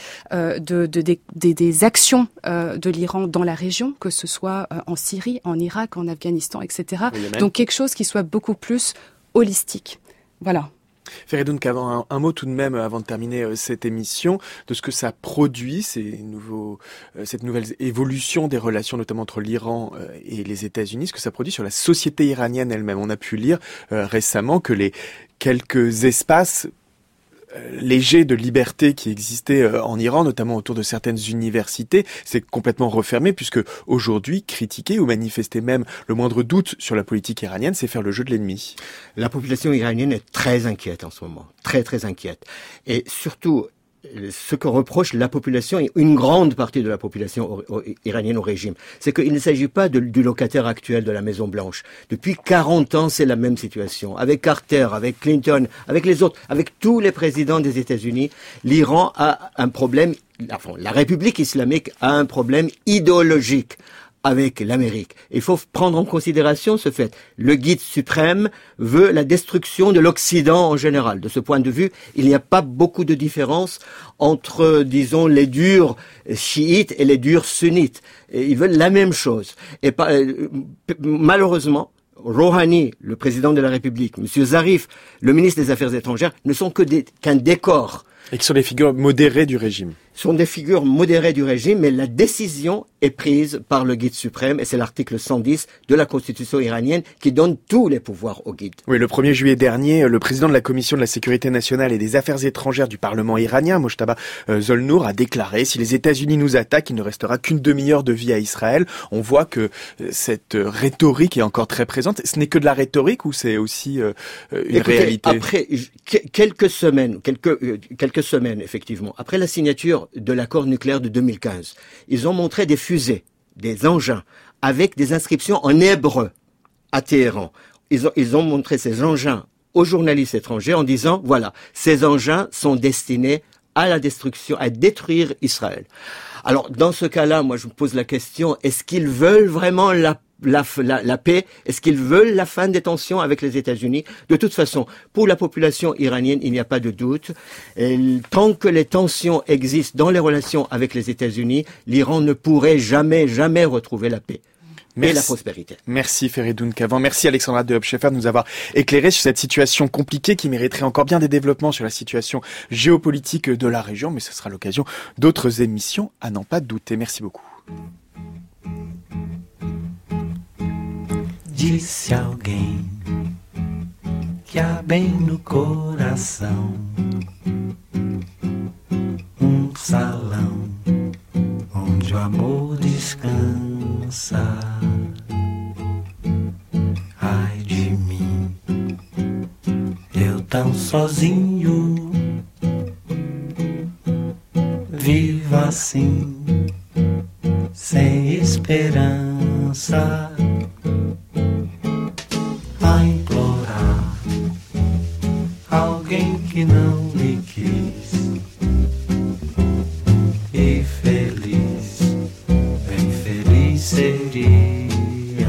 [SPEAKER 5] des actions de l'Iran dans la région, que ce soit en Syrie, en Irak, en Afghanistan, etc. Donc quelque chose qui soit beaucoup plus holistique. Voilà.
[SPEAKER 6] Feridun Kavan, un mot tout de même avant de terminer cette émission, de ce que ça produit, cette nouvelle évolution des relations notamment entre l'Iran et les États-Unis, ce que ça produit sur la société iranienne elle-même. On a pu lire récemment que les quelques espaces léger de liberté qui existait en Iran, notamment autour de certaines universités, c'est complètement refermé puisque aujourd'hui, critiquer ou manifester même le moindre doute sur la politique iranienne, c'est faire le jeu de l'ennemi.
[SPEAKER 4] La population iranienne est très inquiète en ce moment, très très inquiète. Et surtout, ce que reproche la population, et une grande partie de la population iranienne au régime, c'est qu'il ne s'agit pas du locataire actuel de la Maison Blanche. Depuis 40 ans, c'est la même situation. Avec Carter, avec Clinton, avec les autres, avec tous les présidents des États-Unis, l'Iran a un problème, la République islamique a un problème idéologique avec l'Amérique. Il faut prendre en considération ce fait. Le guide suprême veut la destruction de l'Occident en général. De ce point de vue, il n'y a pas beaucoup de différence entre, disons, les durs chiites et les durs sunnites. Et ils veulent la même chose. Et malheureusement, Rouhani, le président de la République, M. Zarif, le ministre des Affaires étrangères, ne sont qu'un décor.
[SPEAKER 6] Et qui sont des figures modérées du régime.
[SPEAKER 4] Sont des figures modérées du régime, mais la décision est prise par le guide suprême, et c'est l'article 110 de la Constitution iranienne qui donne tous les pouvoirs au guide.
[SPEAKER 6] Oui, le 1er juillet dernier, le président de la Commission de la Sécurité nationale et des Affaires étrangères du Parlement iranien, Mojtaba Zolnour, a déclaré « Si les États-Unis nous attaquent, il ne restera qu'une demi-heure de vie à Israël ». On voit que cette rhétorique est encore très présente. Ce n'est que de la rhétorique ou c'est aussi une réalité ?
[SPEAKER 4] Après quelques semaines, effectivement, après la signature de l'accord nucléaire de 2015, ils ont montré des fusées, des engins, avec des inscriptions en hébreu à Téhéran. Ils ont montré ces engins aux journalistes étrangers en disant, voilà, ces engins sont destinés à la destruction, à détruire Israël. Alors, dans ce cas-là, moi, je me pose la question, est-ce qu'ils veulent vraiment la paix? Est-ce qu'ils veulent la fin des tensions avec les États-Unis? De toute façon, pour la population iranienne, il n'y a pas de doute. Et tant que les tensions existent dans les relations avec les États-Unis, l'Iran ne pourrait jamais retrouver la paix. Et la prospérité.
[SPEAKER 6] Merci Feridun Kavan. Merci Alexandra de Hochschäfer de nous avoir éclairé sur cette situation compliquée qui mériterait encore bien des développements sur la situation géopolitique de la région, mais ce sera l'occasion d'autres émissions à n'en pas douter. Merci beaucoup.
[SPEAKER 7] Disse alguém que há bem no coração salão onde o amor descansa. Ai de mim, eu tão sozinho, vivo assim, sem esperança, a implorar alguém que não me quis. E feliz, bem feliz seria.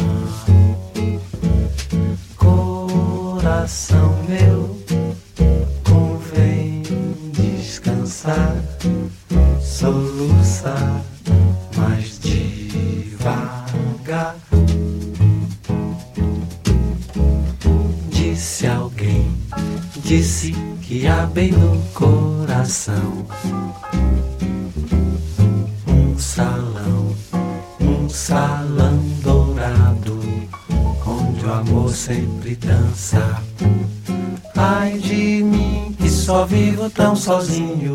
[SPEAKER 7] Coração meu, convém descansar, soluçar mais devagar. Disse alguém, disse que há bem no coração um salão dourado, onde o amor sempre dança. Ai de mim que só vivo tão sozinho,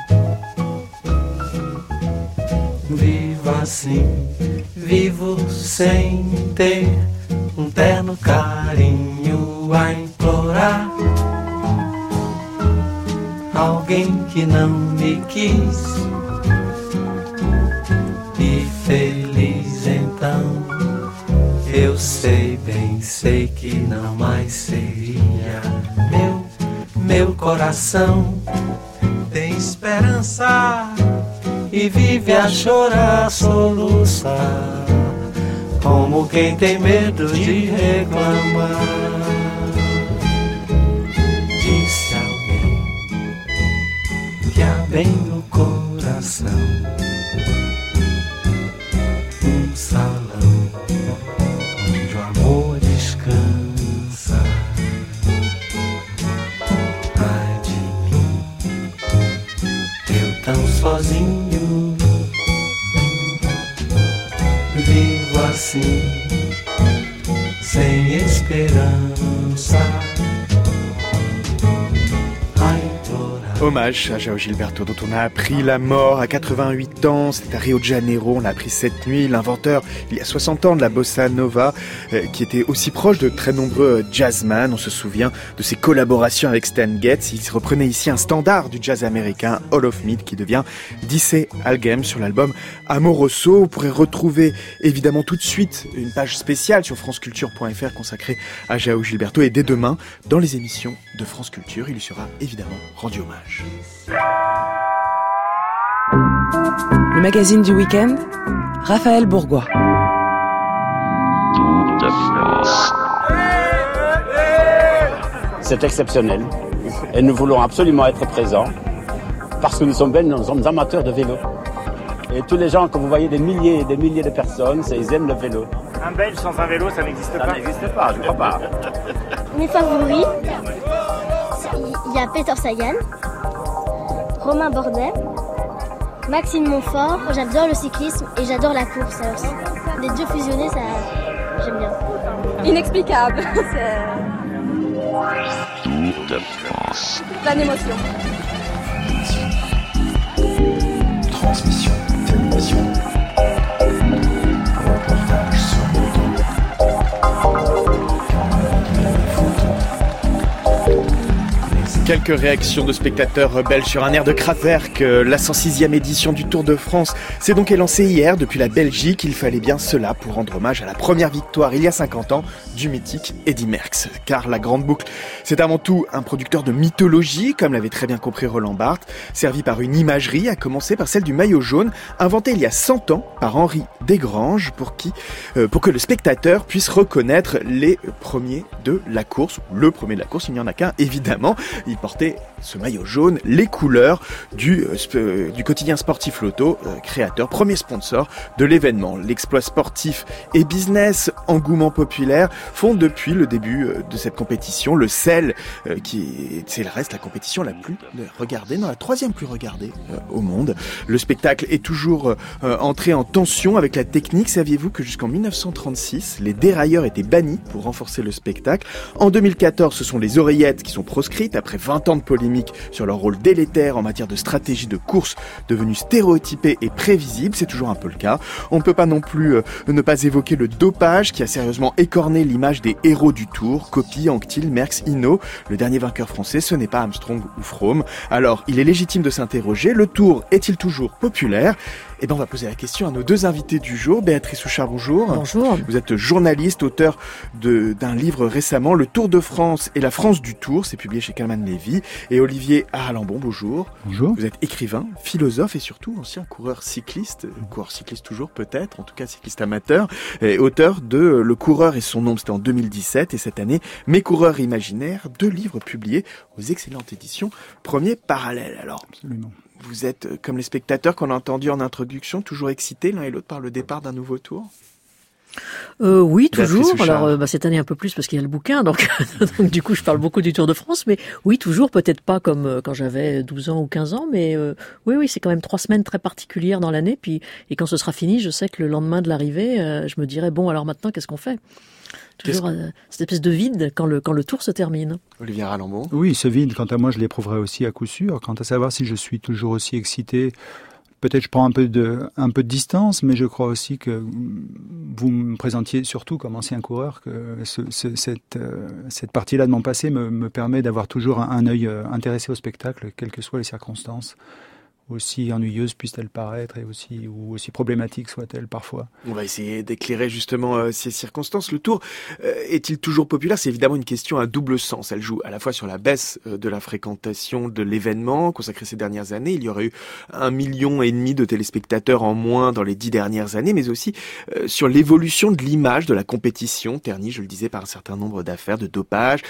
[SPEAKER 7] vivo assim, vivo sem ter um terno carinho a implorar alguém que não me quis. E feliz então, eu sei, bem sei que não mais seria. Meu coração tem esperança e vive a chorar, a soluçar, como quem tem medo de reclamar. Disse alguém que há bem no coração um salão onde o amor descansa. Ai de mim, eu tão sozinho, vivo assim, sem esperança.
[SPEAKER 1] Hommage à João Gilberto, dont on a appris la mort à 88 ans. C'était à Rio de Janeiro, on l'a appris cette nuit. L'inventeur, il y a 60 ans, de la bossa nova, qui était aussi proche de très nombreux jazzman. On se souvient de ses collaborations avec Stan Getz. Il reprenait ici un standard du jazz américain, All of Me, qui devient Dice Alguém sur l'album Amoroso. Vous pourrez retrouver évidemment tout de suite une page spéciale sur franceculture.fr consacrée à João Gilberto. Et dès demain, dans les émissions de France Culture, il lui sera évidemment rendu hommage.
[SPEAKER 8] Le magazine du week-end, Raphaël Bourgois.
[SPEAKER 9] C'est exceptionnel et nous voulons absolument être présents parce que nous sommes amateurs de vélo. Et tous les gens que vous voyez, des milliers et des milliers de personnes, ils aiment le vélo.
[SPEAKER 10] Un Belge sans un vélo, ça n'existe pas.
[SPEAKER 9] Ça n'existe pas, je crois pas.
[SPEAKER 11] Mes favoris, il y a Peter Sagan, Romain Bordet, Maxime Montfort. J'adore le cyclisme et j'adore la course aussi. Les deux fusionnés, ça, j'aime bien.
[SPEAKER 12] Inexplicable.
[SPEAKER 13] Tour de France.
[SPEAKER 12] Plein d'émotion.
[SPEAKER 13] Transmission, télévision. Reportage sur le dos.
[SPEAKER 1] Quelques réactions de spectateurs belges sur un air de Kraftwerk. La 106e édition du Tour de France s'est donc élancée hier depuis la Belgique. Il fallait bien cela pour rendre hommage à la première victoire il y a 50 ans du mythique Eddy Merckx. Car la Grande Boucle, c'est avant tout un producteur de mythologie, comme l'avait très bien compris Roland Barthes, servi par une imagerie, à commencer par celle du maillot jaune, inventé il y a 100 ans par Henri Desgranges, pour que le spectateur puisse reconnaître les premiers de la course. Le premier de la course, il n'y en a qu'un, évidemment. Il portait ce maillot jaune, les couleurs du quotidien sportif Loto, créateur, premier sponsor de l'événement. L'exploit sportif et business, engouement populaire, font depuis le début de cette compétition le sel c'est la compétition la plus regardée, non, la troisième plus regardée au monde. Le spectacle est toujours entré en tension avec la technique. Saviez-vous que jusqu'en 1936, les dérailleurs étaient bannis pour renforcer le spectacle? En 2014, ce sont les oreillettes qui sont proscrites après 20 ans de polémique sur leur rôle délétère en matière de stratégie de course devenue stéréotypée et prévisible. C'est toujours un peu le cas. On ne peut pas non plus ne pas évoquer le dopage qui a sérieusement écorné l'image des héros du Tour. Coppi, Anquetil, Merckx, Hinault. Le dernier vainqueur français, ce n'est pas Armstrong ou Froome. Alors, il est légitime de s'interroger. Le Tour est-il toujours populaire? Eh ben, on va poser la question à nos deux invités du jour. Béatrice Houchard, bonjour.
[SPEAKER 14] Bonjour.
[SPEAKER 1] Vous êtes journaliste, auteur d'un livre récemment, Le Tour de France et la France du Tour. C'est publié chez Calman Lévy. Et Olivier Aralambon, bonjour.
[SPEAKER 15] Bonjour.
[SPEAKER 1] Vous êtes écrivain, philosophe et surtout ancien coureur cycliste toujours peut-être, en tout cas cycliste amateur, et auteur de Le coureur et son ombre, c'était en 2017. Et cette année, Mes coureurs imaginaires, 2 livres publiés aux excellentes éditions Premier Parallèle. Alors,
[SPEAKER 15] absolument.
[SPEAKER 1] Vous êtes, comme les spectateurs qu'on a entendus en introduction, toujours excités l'un et l'autre par le départ d'un nouveau tour ?
[SPEAKER 14] Oui, toujours. Alors, cette année un peu plus parce qu'il y a le bouquin, donc du coup je parle beaucoup du Tour de France, mais oui, toujours, peut-être pas comme quand j'avais 12 ans ou 15 ans, mais oui, c'est quand même 3 semaines très particulières dans l'année, et quand ce sera fini, je sais que le lendemain de l'arrivée, je me dirai, bon, alors maintenant, qu'est-ce qu'on fait ? Toujours cette espèce de vide quand le tour se termine.
[SPEAKER 1] Olivier Aralambon.
[SPEAKER 15] Oui, ce vide, quant à moi, je l'éprouverai aussi à coup sûr. Quant à savoir si je suis toujours aussi excité, peut-être je prends un peu de distance, mais je crois aussi que vous me présentiez surtout comme ancien coureur, que cette partie-là de mon passé me permet d'avoir toujours un œil intéressé au spectacle, quelles que soient les circonstances. Aussi ennuyeuse puisse-t-elle paraître ou aussi problématique soit-elle parfois.
[SPEAKER 1] On va essayer d'éclairer justement ces circonstances. Le Tour est-il toujours populaire ? C'est évidemment une question à double sens. Elle joue à la fois sur la baisse de la fréquentation de l'événement consacré ces dernières années. Il y aurait eu 1,5 million de téléspectateurs en moins dans les 10 dernières années, mais aussi sur l'évolution de l'image de la compétition, ternie, je le disais, par un certain nombre d'affaires de dopage.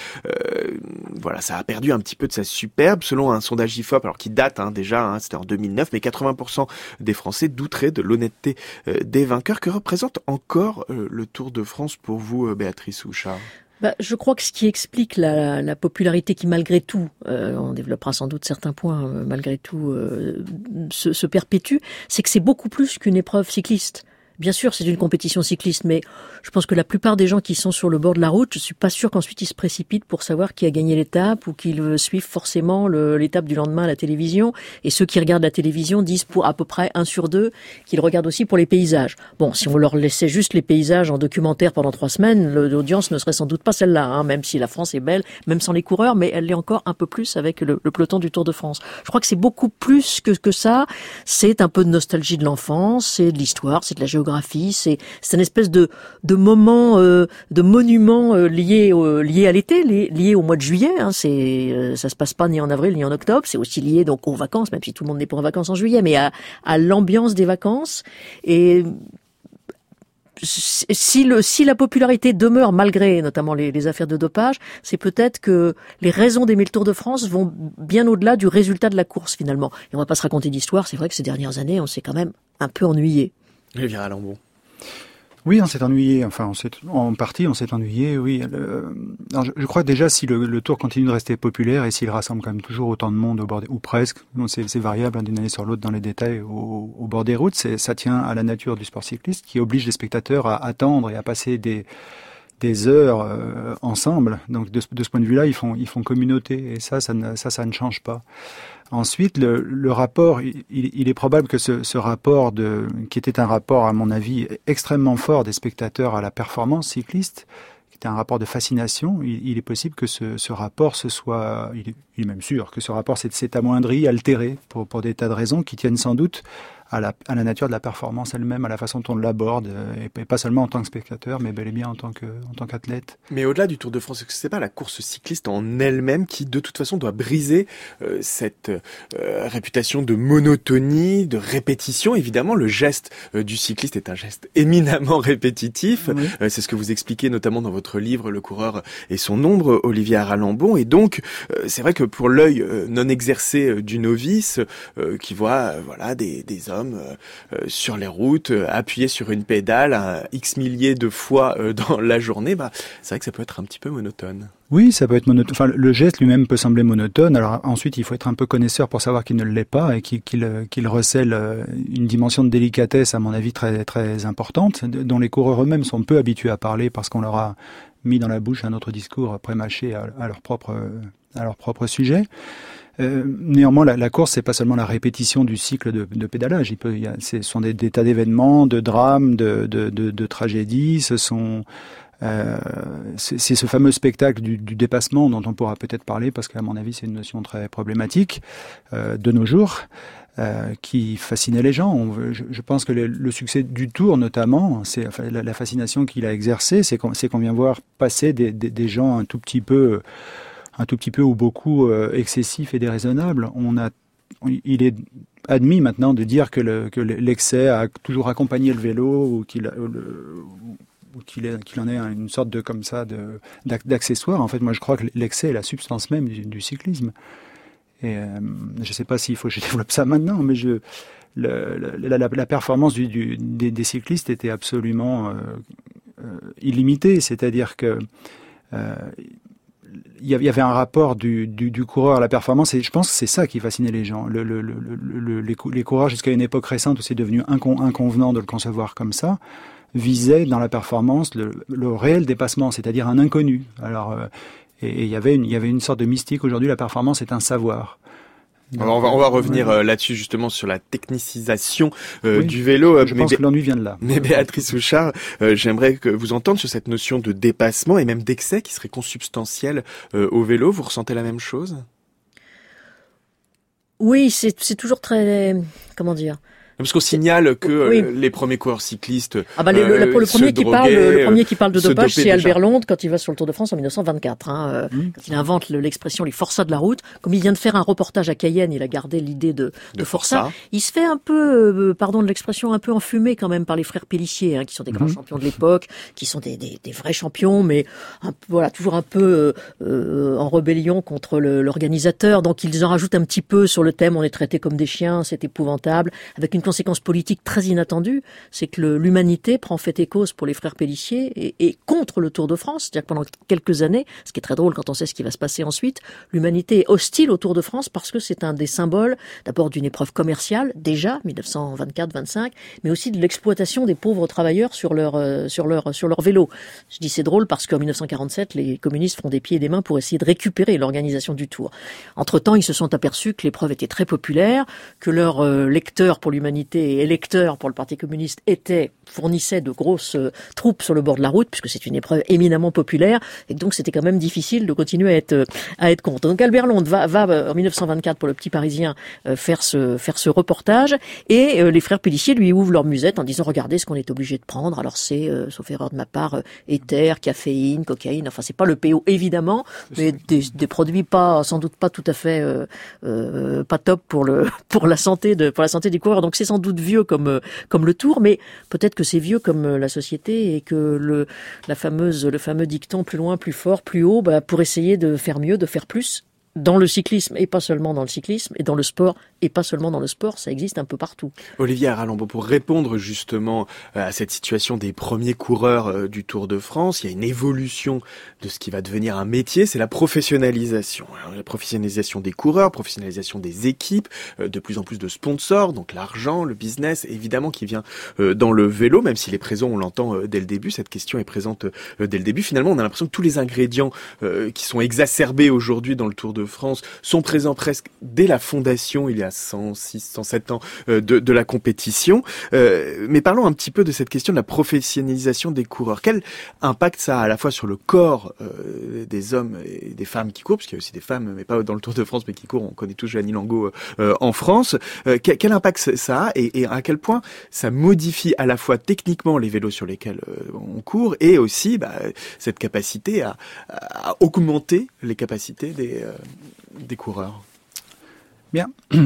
[SPEAKER 1] Ça a perdu un petit peu de sa superbe. Selon un sondage IFOP, alors qui date déjà, c'était en 2009, mais 80% des Français douteraient de l'honnêteté des vainqueurs. Que représente encore le Tour de France pour vous, Béatrice Houchard ?
[SPEAKER 14] Je crois que ce qui explique la popularité qui, malgré tout, on développera sans doute certains points, malgré tout, se perpétue, c'est que c'est beaucoup plus qu'une épreuve cycliste. Bien sûr, c'est une compétition cycliste, mais je pense que la plupart des gens qui sont sur le bord de la route, je suis pas sûr qu'ensuite ils se précipitent pour savoir qui a gagné l'étape ou qu'ils suivent forcément l'étape du lendemain à la télévision. Et ceux qui regardent la télévision disent pour à peu près 1 sur 2 qu'ils regardent aussi pour les paysages. Bon, si on leur laissait juste les paysages en documentaire pendant 3 semaines, l'audience ne serait sans doute pas celle-là, même si la France est belle, même sans les coureurs, mais elle l'est encore un peu plus avec le peloton du Tour de France. Je crois que c'est beaucoup plus que ça. C'est un peu de nostalgie de l'enfance, c'est de l'histoire, c'est de la géographie. C'est une espèce de moment, de monument lié à l'été, lié au mois de juillet. Ça se passe pas ni en avril ni en octobre. C'est aussi lié donc aux vacances, même si tout le monde n'est pas en vacances en juillet, mais à l'ambiance des vacances. Et si la popularité demeure malgré notamment les affaires de dopage, c'est peut-être que les raisons d'aimer le Tour de France vont bien au-delà du résultat de la course finalement. Et on va pas se raconter d'histoire. C'est vrai que ces dernières années, on s'est quand même un peu ennuyé.
[SPEAKER 1] Olivier Aralambon.
[SPEAKER 15] Oui, on s'est ennuyé. Enfin, on s'est ennuyé, oui. Alors, je crois que déjà, si le Tour continue de rester populaire et s'il rassemble quand même toujours autant de monde au bord ou presque, c'est variable d'une année sur l'autre dans les détails au bord des routes, ça tient à la nature du sport cycliste qui oblige les spectateurs à attendre et à passer des heures ensemble. Donc de ce point de vue-là, ils font communauté et ça ne change pas. Ensuite, le rapport, il est probable que ce rapport qui était un rapport, à mon avis, extrêmement fort des spectateurs à la performance cycliste, qui était un rapport de fascination, il est possible que ce rapport il est même sûr que ce rapport s'est amoindri, altéré, pour des tas de raisons qui tiennent sans doute à la nature de la performance elle-même, à la façon dont on l'aborde, et pas seulement en tant que spectateur, mais bel et bien en tant qu'athlète.
[SPEAKER 1] Mais au-delà du Tour de France, est-ce que c'est pas la course cycliste en elle-même qui, de toute façon, doit briser cette réputation de monotonie, de répétition ? Évidemment, le geste du cycliste est un geste éminemment répétitif. Oui. C'est ce que vous expliquez notamment dans votre livre, Le coureur et son ombre, Olivier Aralambon. Et donc, c'est vrai que pour l'œil non exercé du novice, qui voit des hommes sur les routes, appuyés sur une pédale X milliers de fois dans la journée, c'est vrai que ça peut être un petit peu monotone.
[SPEAKER 15] Oui, ça peut être monotone. Enfin, le geste lui-même peut sembler monotone. Alors ensuite, il faut être un peu connaisseur pour savoir qu'il ne l'est pas et qu'il recèle une dimension de délicatesse, à mon avis, très, très importante, dont les coureurs eux-mêmes sont peu habitués à parler parce qu'on leur a mis dans la bouche un autre discours prémâché à leur propre sujet. Néanmoins, la course, c'est pas seulement la répétition du cycle de pédalage. Ce sont des tas d'événements, de drames, de tragédies. Ce sont C'est ce fameux spectacle du dépassement dont on pourra peut-être parler, parce qu'à mon avis, c'est une notion très problématique de nos jours, qui fascinait les gens. Je pense que le succès du Tour, notamment, c'est la fascination qu'il a exercée, c'est qu'on vient voir passer des gens un tout petit peu ou beaucoup excessifs et déraisonnables. Il est admis maintenant de dire que l'excès a toujours accompagné le vélo, ou qu'il en est une sorte d'accessoire. En fait, moi, je crois que l'excès est la substance même du cyclisme. Et je ne sais pas s'il faut que je développe ça maintenant, mais la performance des cyclistes était absolument illimitée. C'est-à-dire que il y avait un rapport du coureur à la performance, et je pense que c'est ça qui fascinait les gens. Les coureurs, jusqu'à une époque récente où c'est devenu inconvenant de le concevoir comme ça, visaient dans la performance le réel dépassement, c'est-à-dire un inconnu. Alors, et il y avait une sorte de mystique. Aujourd'hui, la performance est un savoir.
[SPEAKER 6] Alors on va revenir là-dessus, justement, sur la technicisation du vélo.
[SPEAKER 15] Je pense que l'ennui vient de là.
[SPEAKER 6] Mais Béatrice Houchard, j'aimerais que vous entendiez sur cette notion de dépassement et même d'excès qui serait consubstantielle au vélo. Vous ressentez la même chose ?
[SPEAKER 14] Oui, c'est toujours très... Comment dire ?
[SPEAKER 6] Parce qu'on signale que les premiers coureurs cyclistes
[SPEAKER 14] le premier qui parle de dopage, c'est Albert Londres quand il va sur le Tour de France en 1924. Quand il invente l'expression les forçats de la route. Comme il vient de faire un reportage à Cayenne, il a gardé l'idée de forçat. Il se fait un peu, pardon de l'expression, un peu enfumé quand même par les frères Pélissier, qui sont des grands champions de l'époque, qui sont des vrais champions, mais toujours un peu en rébellion contre l'organisateur. Donc ils en rajoutent un petit peu sur le thème, on est traités comme des chiens, c'est épouvantable, avec une conséquence politique très inattendue, c'est que l'humanité prend fait et cause pour les frères Pélissier et contre le Tour de France. C'est-à-dire que pendant quelques années, ce qui est très drôle quand on sait ce qui va se passer ensuite, l'humanité est hostile au Tour de France parce que c'est un des symboles d'abord d'une épreuve commerciale, déjà, 1924-25, mais aussi de l'exploitation des pauvres travailleurs sur leur vélo. Je dis c'est drôle parce qu'en 1947, les communistes font des pieds et des mains pour essayer de récupérer l'organisation du Tour. Entre-temps, ils se sont aperçus que l'épreuve était très populaire, que leurs lecteurs pour l'humanité et électeurs pour le Parti communiste fournissaient de grosses troupes sur le bord de la route, puisque c'est une épreuve éminemment populaire, et donc c'était quand même difficile de continuer à être contre. Donc Albert Londres va en 1924 pour le Petit Parisien faire ce reportage, et les frères Pélissier lui ouvrent leur musette en disant regardez ce qu'on est obligé de prendre. Alors c'est, sauf erreur de ma part, éther, caféine, cocaïne, enfin c'est pas le PO évidemment, mais des produits sans doute pas tout à fait pas top pour la santé des coureurs. Donc c'est sans doute vieux comme le Tour, mais peut-être que c'est vieux comme la société, et que le fameux dicton plus loin, plus fort, plus haut, pour essayer de faire mieux, de faire plus dans le cyclisme et pas seulement dans le cyclisme, et dans le sport et pas seulement dans le sport, ça existe un peu partout.
[SPEAKER 6] Olivier Aralambeau, pour répondre justement à cette situation des premiers coureurs du Tour de France, il y a une évolution de ce qui va devenir un métier, c'est la professionnalisation. Alors, la professionnalisation des coureurs, professionnalisation des équipes, de plus en plus de sponsors, donc l'argent, le business, évidemment, qui vient dans le vélo, même s'il est présent, on l'entend dès le début, cette question est présente dès le début. Finalement, on a l'impression que tous les ingrédients qui sont exacerbés aujourd'hui dans le Tour de France sont présents presque dès la fondation, il y a 106, 107 ans de la compétition. Mais parlons un petit peu de cette question de la professionnalisation des coureurs. Quel impact ça a à la fois sur le corps des hommes et des femmes qui courent, parce qu'il y a aussi des femmes, mais pas dans le Tour de France, mais qui courent, on connaît tous Jeannie Langot en France. Quel impact ça a et à quel point ça modifie à la fois techniquement les vélos sur lesquels on court, et aussi cette capacité à augmenter les capacités des coureurs.
[SPEAKER 15] Bien.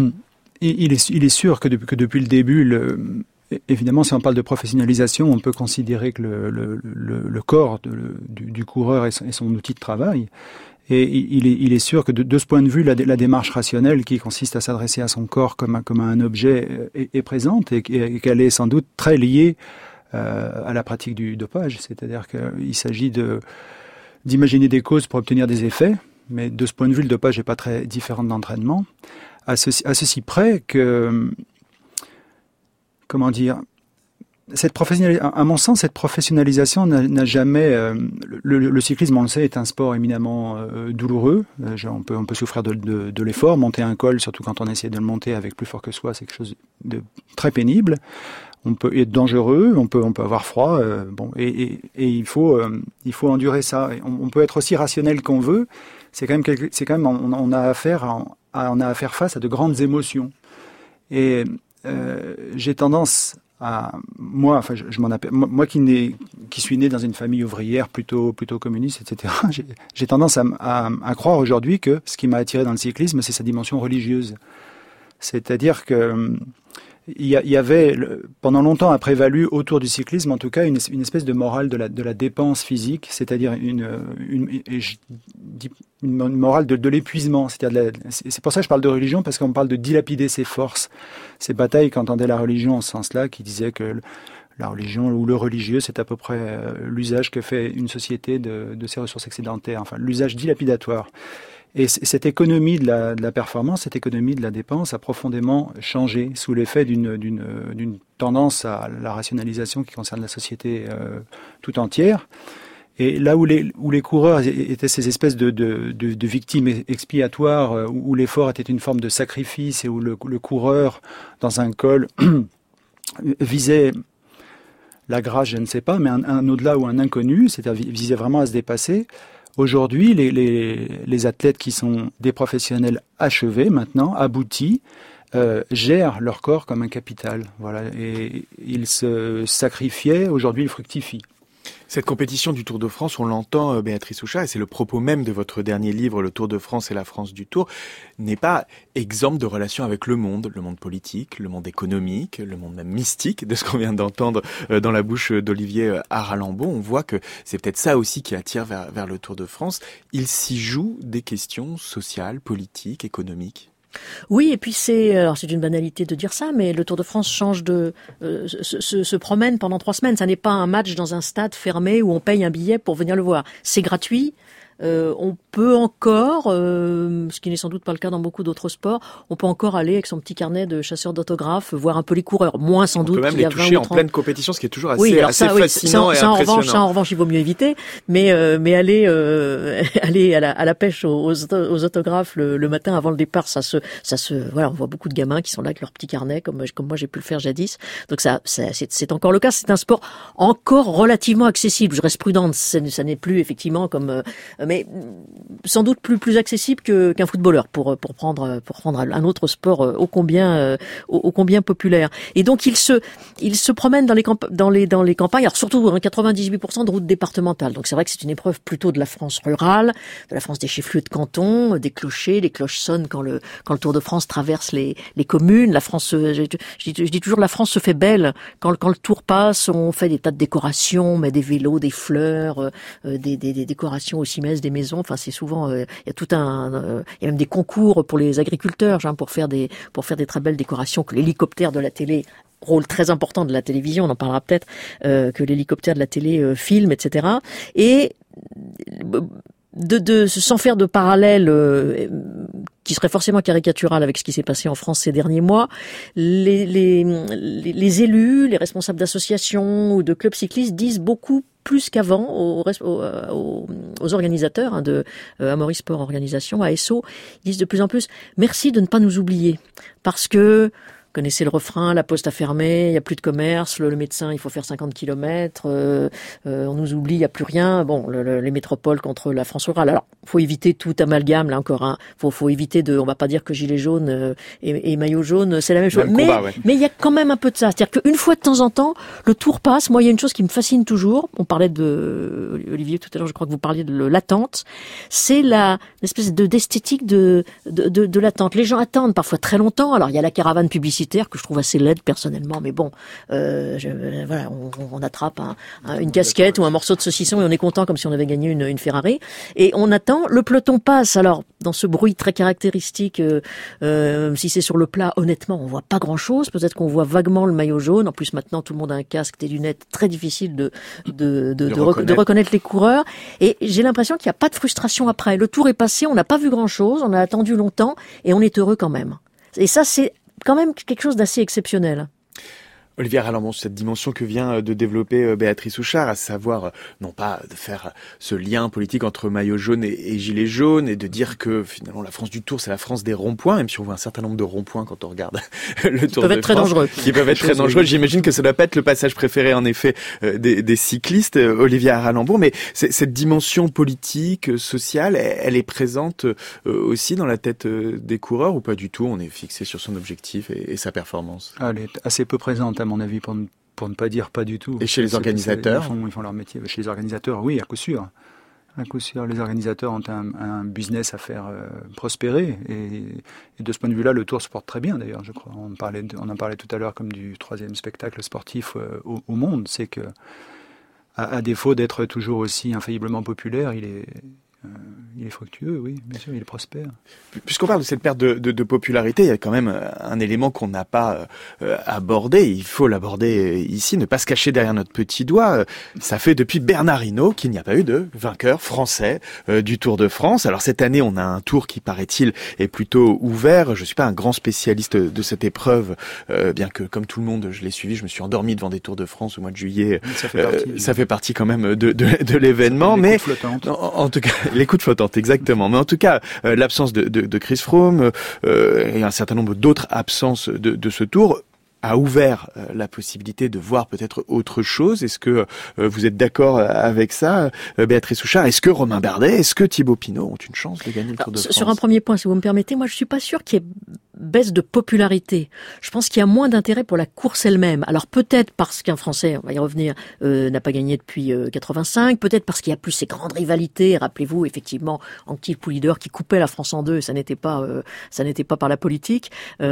[SPEAKER 15] Il est sûr que depuis le début, évidemment, si on parle de professionnalisation, on peut considérer que le corps du coureur est son outil de travail. Et il est sûr que de ce point de vue, la démarche rationnelle qui consiste à s'adresser à son corps comme à un objet est présente, et qu'elle est sans doute très liée à la pratique du dopage. C'est-à-dire qu'il s'agit d'imaginer des causes pour obtenir des effets, mais de ce point de vue, le dopage n'est pas très différent de l'entraînement. À ceci près que, comment dire, à mon sens, cette professionnalisation n'a jamais. Le cyclisme, on le sait, est un sport éminemment douloureux. On peut souffrir de l'effort, monter un col, surtout quand on essaie de le monter avec plus fort que soi, c'est quelque chose de très pénible. On peut être dangereux, on peut avoir froid. Et il faut endurer ça. On peut être aussi rationnel qu'on veut. C'est quand même on a à faire face à de grandes émotions. Et j'ai tendance moi qui suis né dans une famille ouvrière plutôt communiste, etc. J'ai tendance à croire aujourd'hui que ce qui m'a attiré dans le cyclisme, c'est sa dimension religieuse. C'est-à-dire que il y avait pendant longtemps a prévalu autour du cyclisme, en tout cas, une espèce de morale de la dépense physique, c'est-à-dire une morale de l'épuisement. C'est pour ça que je parle de religion, parce qu'on parle de dilapider ses forces. Ces batailles qu'entendait la religion en ce sens-là, qui disait que la religion ou le religieux, c'est à peu près l'usage que fait une société de ses ressources excédentaires, enfin l'usage dilapidatoire. Et cette économie de la performance, cette économie de la dépense a profondément changé sous l'effet d'une tendance à la rationalisation qui concerne la société tout entière. Et là où les coureurs étaient ces espèces de victimes expiatoires, où l'effort était une forme de sacrifice et où le coureur, dans un col, visait la grâce, je ne sais pas, mais un au-delà ou un inconnu, c'est-à-dire visait vraiment à se dépasser. Aujourd'hui, les athlètes qui sont des professionnels achevés maintenant, aboutis, gèrent leur corps comme un capital. Voilà, et ils se sacrifiaient, aujourd'hui ils fructifient.
[SPEAKER 1] Cette compétition du Tour de France, on l'entend, Béatrice Houchard, et c'est le propos même de votre dernier livre, Le Tour de France et la France du Tour, n'est pas exempt de relations avec le monde politique, le monde économique, le monde même mystique, de ce qu'on vient d'entendre dans la bouche d'Olivier Haralambon. On voit que c'est peut-être ça aussi qui attire vers le Tour de France. Il s'y joue des questions sociales, politiques, économiques.
[SPEAKER 14] Oui, et puis c'est une banalité de dire ça, mais le Tour de France se promène pendant 3 semaines. Ça n'est pas un match dans un stade fermé où on paye un billet pour venir le voir. C'est gratuit. On peut encore, ce qui n'est sans doute pas le cas dans beaucoup d'autres sports, on peut encore aller avec son petit carnet de chasseur d'autographes, voir un peu les coureurs. Moins sans doute qu'il y a 20 ou 30. On peut même les toucher en
[SPEAKER 1] pleine compétition, ce qui est toujours assez fascinant et impressionnant.
[SPEAKER 14] Ça, en revanche, il vaut mieux éviter. Mais aller à la pêche aux autographes le matin avant le départ, voilà, on voit beaucoup de gamins qui sont là avec leur petit carnet, comme moi j'ai pu le faire jadis. Donc c'est encore le cas. C'est un sport encore relativement accessible. Je reste prudente. Ça n'est plus effectivement comme mais sans doute plus accessible qu'un footballeur pour prendre un autre sport ô combien populaire. Et donc il se promène dans les campagnes, alors surtout 98% de routes départementales. Donc c'est vrai que c'est une épreuve plutôt de la France rurale, de la France des chefs-lieux de canton, des clochers, les cloches sonnent quand le Tour de France traverse les communes. La France, je dis toujours, la France se fait belle quand le Tour passe. On fait des tas de décorations, on met des vélos, des fleurs, des décorations aussi des maisons. Enfin, c'est souvent il y a même des concours pour les agriculteurs, pour faire des très belles décorations que l'hélicoptère de la télé, rôle très important de la télévision, on en parlera peut-être, que l'hélicoptère de la télé filme, etc. Et sans faire de parallèle qui serait forcément caricatural avec ce qui s'est passé en France ces derniers mois, les élus, les responsables d'associations ou de clubs cyclistes disent beaucoup plus qu'avant aux organisateurs de Amaury Sport Organisation, ASO, ils disent de plus en plus merci de ne pas nous oublier, parce que vous connaissez le refrain, la poste a fermé, il n'y a plus de commerce, le médecin, il faut faire 50 km, on nous oublie, il n'y a plus rien. Bon, les métropoles contre la France rurale. Alors, faut éviter tout amalgame, là encore. Faut éviter on va pas dire que gilet jaune et maillot jaune, c'est la même chose. Mais il y a quand même un peu de ça. C'est-à-dire qu'une fois de temps en temps, le Tour passe. Moi, il y a une chose qui me fascine toujours. On parlait Olivier tout à l'heure, je crois que vous parliez de l'attente. C'est l'espèce d'esthétique de l'attente. Les gens attendent parfois très longtemps. Alors, il y a la caravane publicitaire que je trouve assez laide personnellement, mais bon, voilà, on attrape une casquette ou un morceau de saucisson et on est content comme si on avait gagné une Ferrari. Et on attend, le peloton passe. Alors, dans ce bruit très caractéristique, si c'est sur le plat, honnêtement, on voit pas grand-chose. Peut-être qu'on voit vaguement le maillot jaune. En plus, maintenant, tout le monde a un casque, des lunettes. Très difficile de reconnaître les coureurs. Et j'ai l'impression qu'il n'y a pas de frustration après. Le Tour est passé, on n'a pas vu grand-chose, on a attendu longtemps et on est heureux quand même. Et ça, c'est quand même quelque chose d'assez exceptionnel.
[SPEAKER 1] Olivier Ralambon, cette dimension que vient de développer Béatrice Houchard, à savoir non pas de faire ce lien politique entre maillot jaune et gilet jaune et de dire que finalement la France du Tour c'est la France des ronds-points, même si on voit un certain nombre de ronds-points quand on regarde le Tour de France, qui peuvent être très dangereux. J'imagine que ça doit pas être le passage préféré en effet des cyclistes, Olivier Ralambon, mais cette dimension politique, sociale, elle est présente aussi dans la tête des coureurs ou pas du tout? On est fixé sur son objectif et sa performance.
[SPEAKER 15] Elle est assez peu présente à mon avis, pour ne pas dire pas du tout.
[SPEAKER 1] Et chez les organisateurs
[SPEAKER 15] ils font leur métier. Chez les organisateurs, oui, à coup sûr. À coup sûr, les organisateurs ont un business à faire prospérer. Et de ce point de vue-là, le Tour se porte très bien, d'ailleurs, je crois. On en parlait tout à l'heure comme du 3e spectacle sportif au monde. C'est que, à défaut d'être toujours aussi infailliblement populaire, il est fructueux, oui, bien sûr, il est prospère.
[SPEAKER 1] Puisqu'on parle de cette perte de popularité, il y a quand même un élément qu'on n'a pas abordé. Il faut l'aborder ici, ne pas se cacher derrière notre petit doigt. Ça fait depuis Bernard Hinault qu'il n'y a pas eu de vainqueur français du Tour de France. Alors cette année, on a un tour qui, paraît-il, est plutôt ouvert. Je suis pas un grand spécialiste de cette épreuve, bien que, comme tout le monde, je l'ai suivi. Je me suis endormi devant des Tours de France au mois de juillet. Ça fait partie quand même de l'événement. Mais en tout cas, l'écoute flottante, exactement. Mais en tout cas, l'absence de Chris Froome et un certain nombre d'autres absences de ce tour a ouvert la possibilité de voir peut-être autre chose. Est-ce que vous êtes d'accord avec ça, Béatrice Houchard? Est-ce que Romain Bardet, est-ce que Thibaut Pinot ont une chance de gagner le Tour de France?
[SPEAKER 14] Sur un premier point, si vous me permettez, moi je suis pas sûr qu'il y ait baisse de popularité. Je pense qu'il y a moins d'intérêt pour la course elle-même. Alors peut-être parce qu'un Français, on va y revenir, n'a pas gagné depuis 85, peut-être parce qu'il y a plus ces grandes rivalités. Rappelez-vous effectivement Anquetil Poulidor qui coupait la France en deux, ça n'était pas par la politique.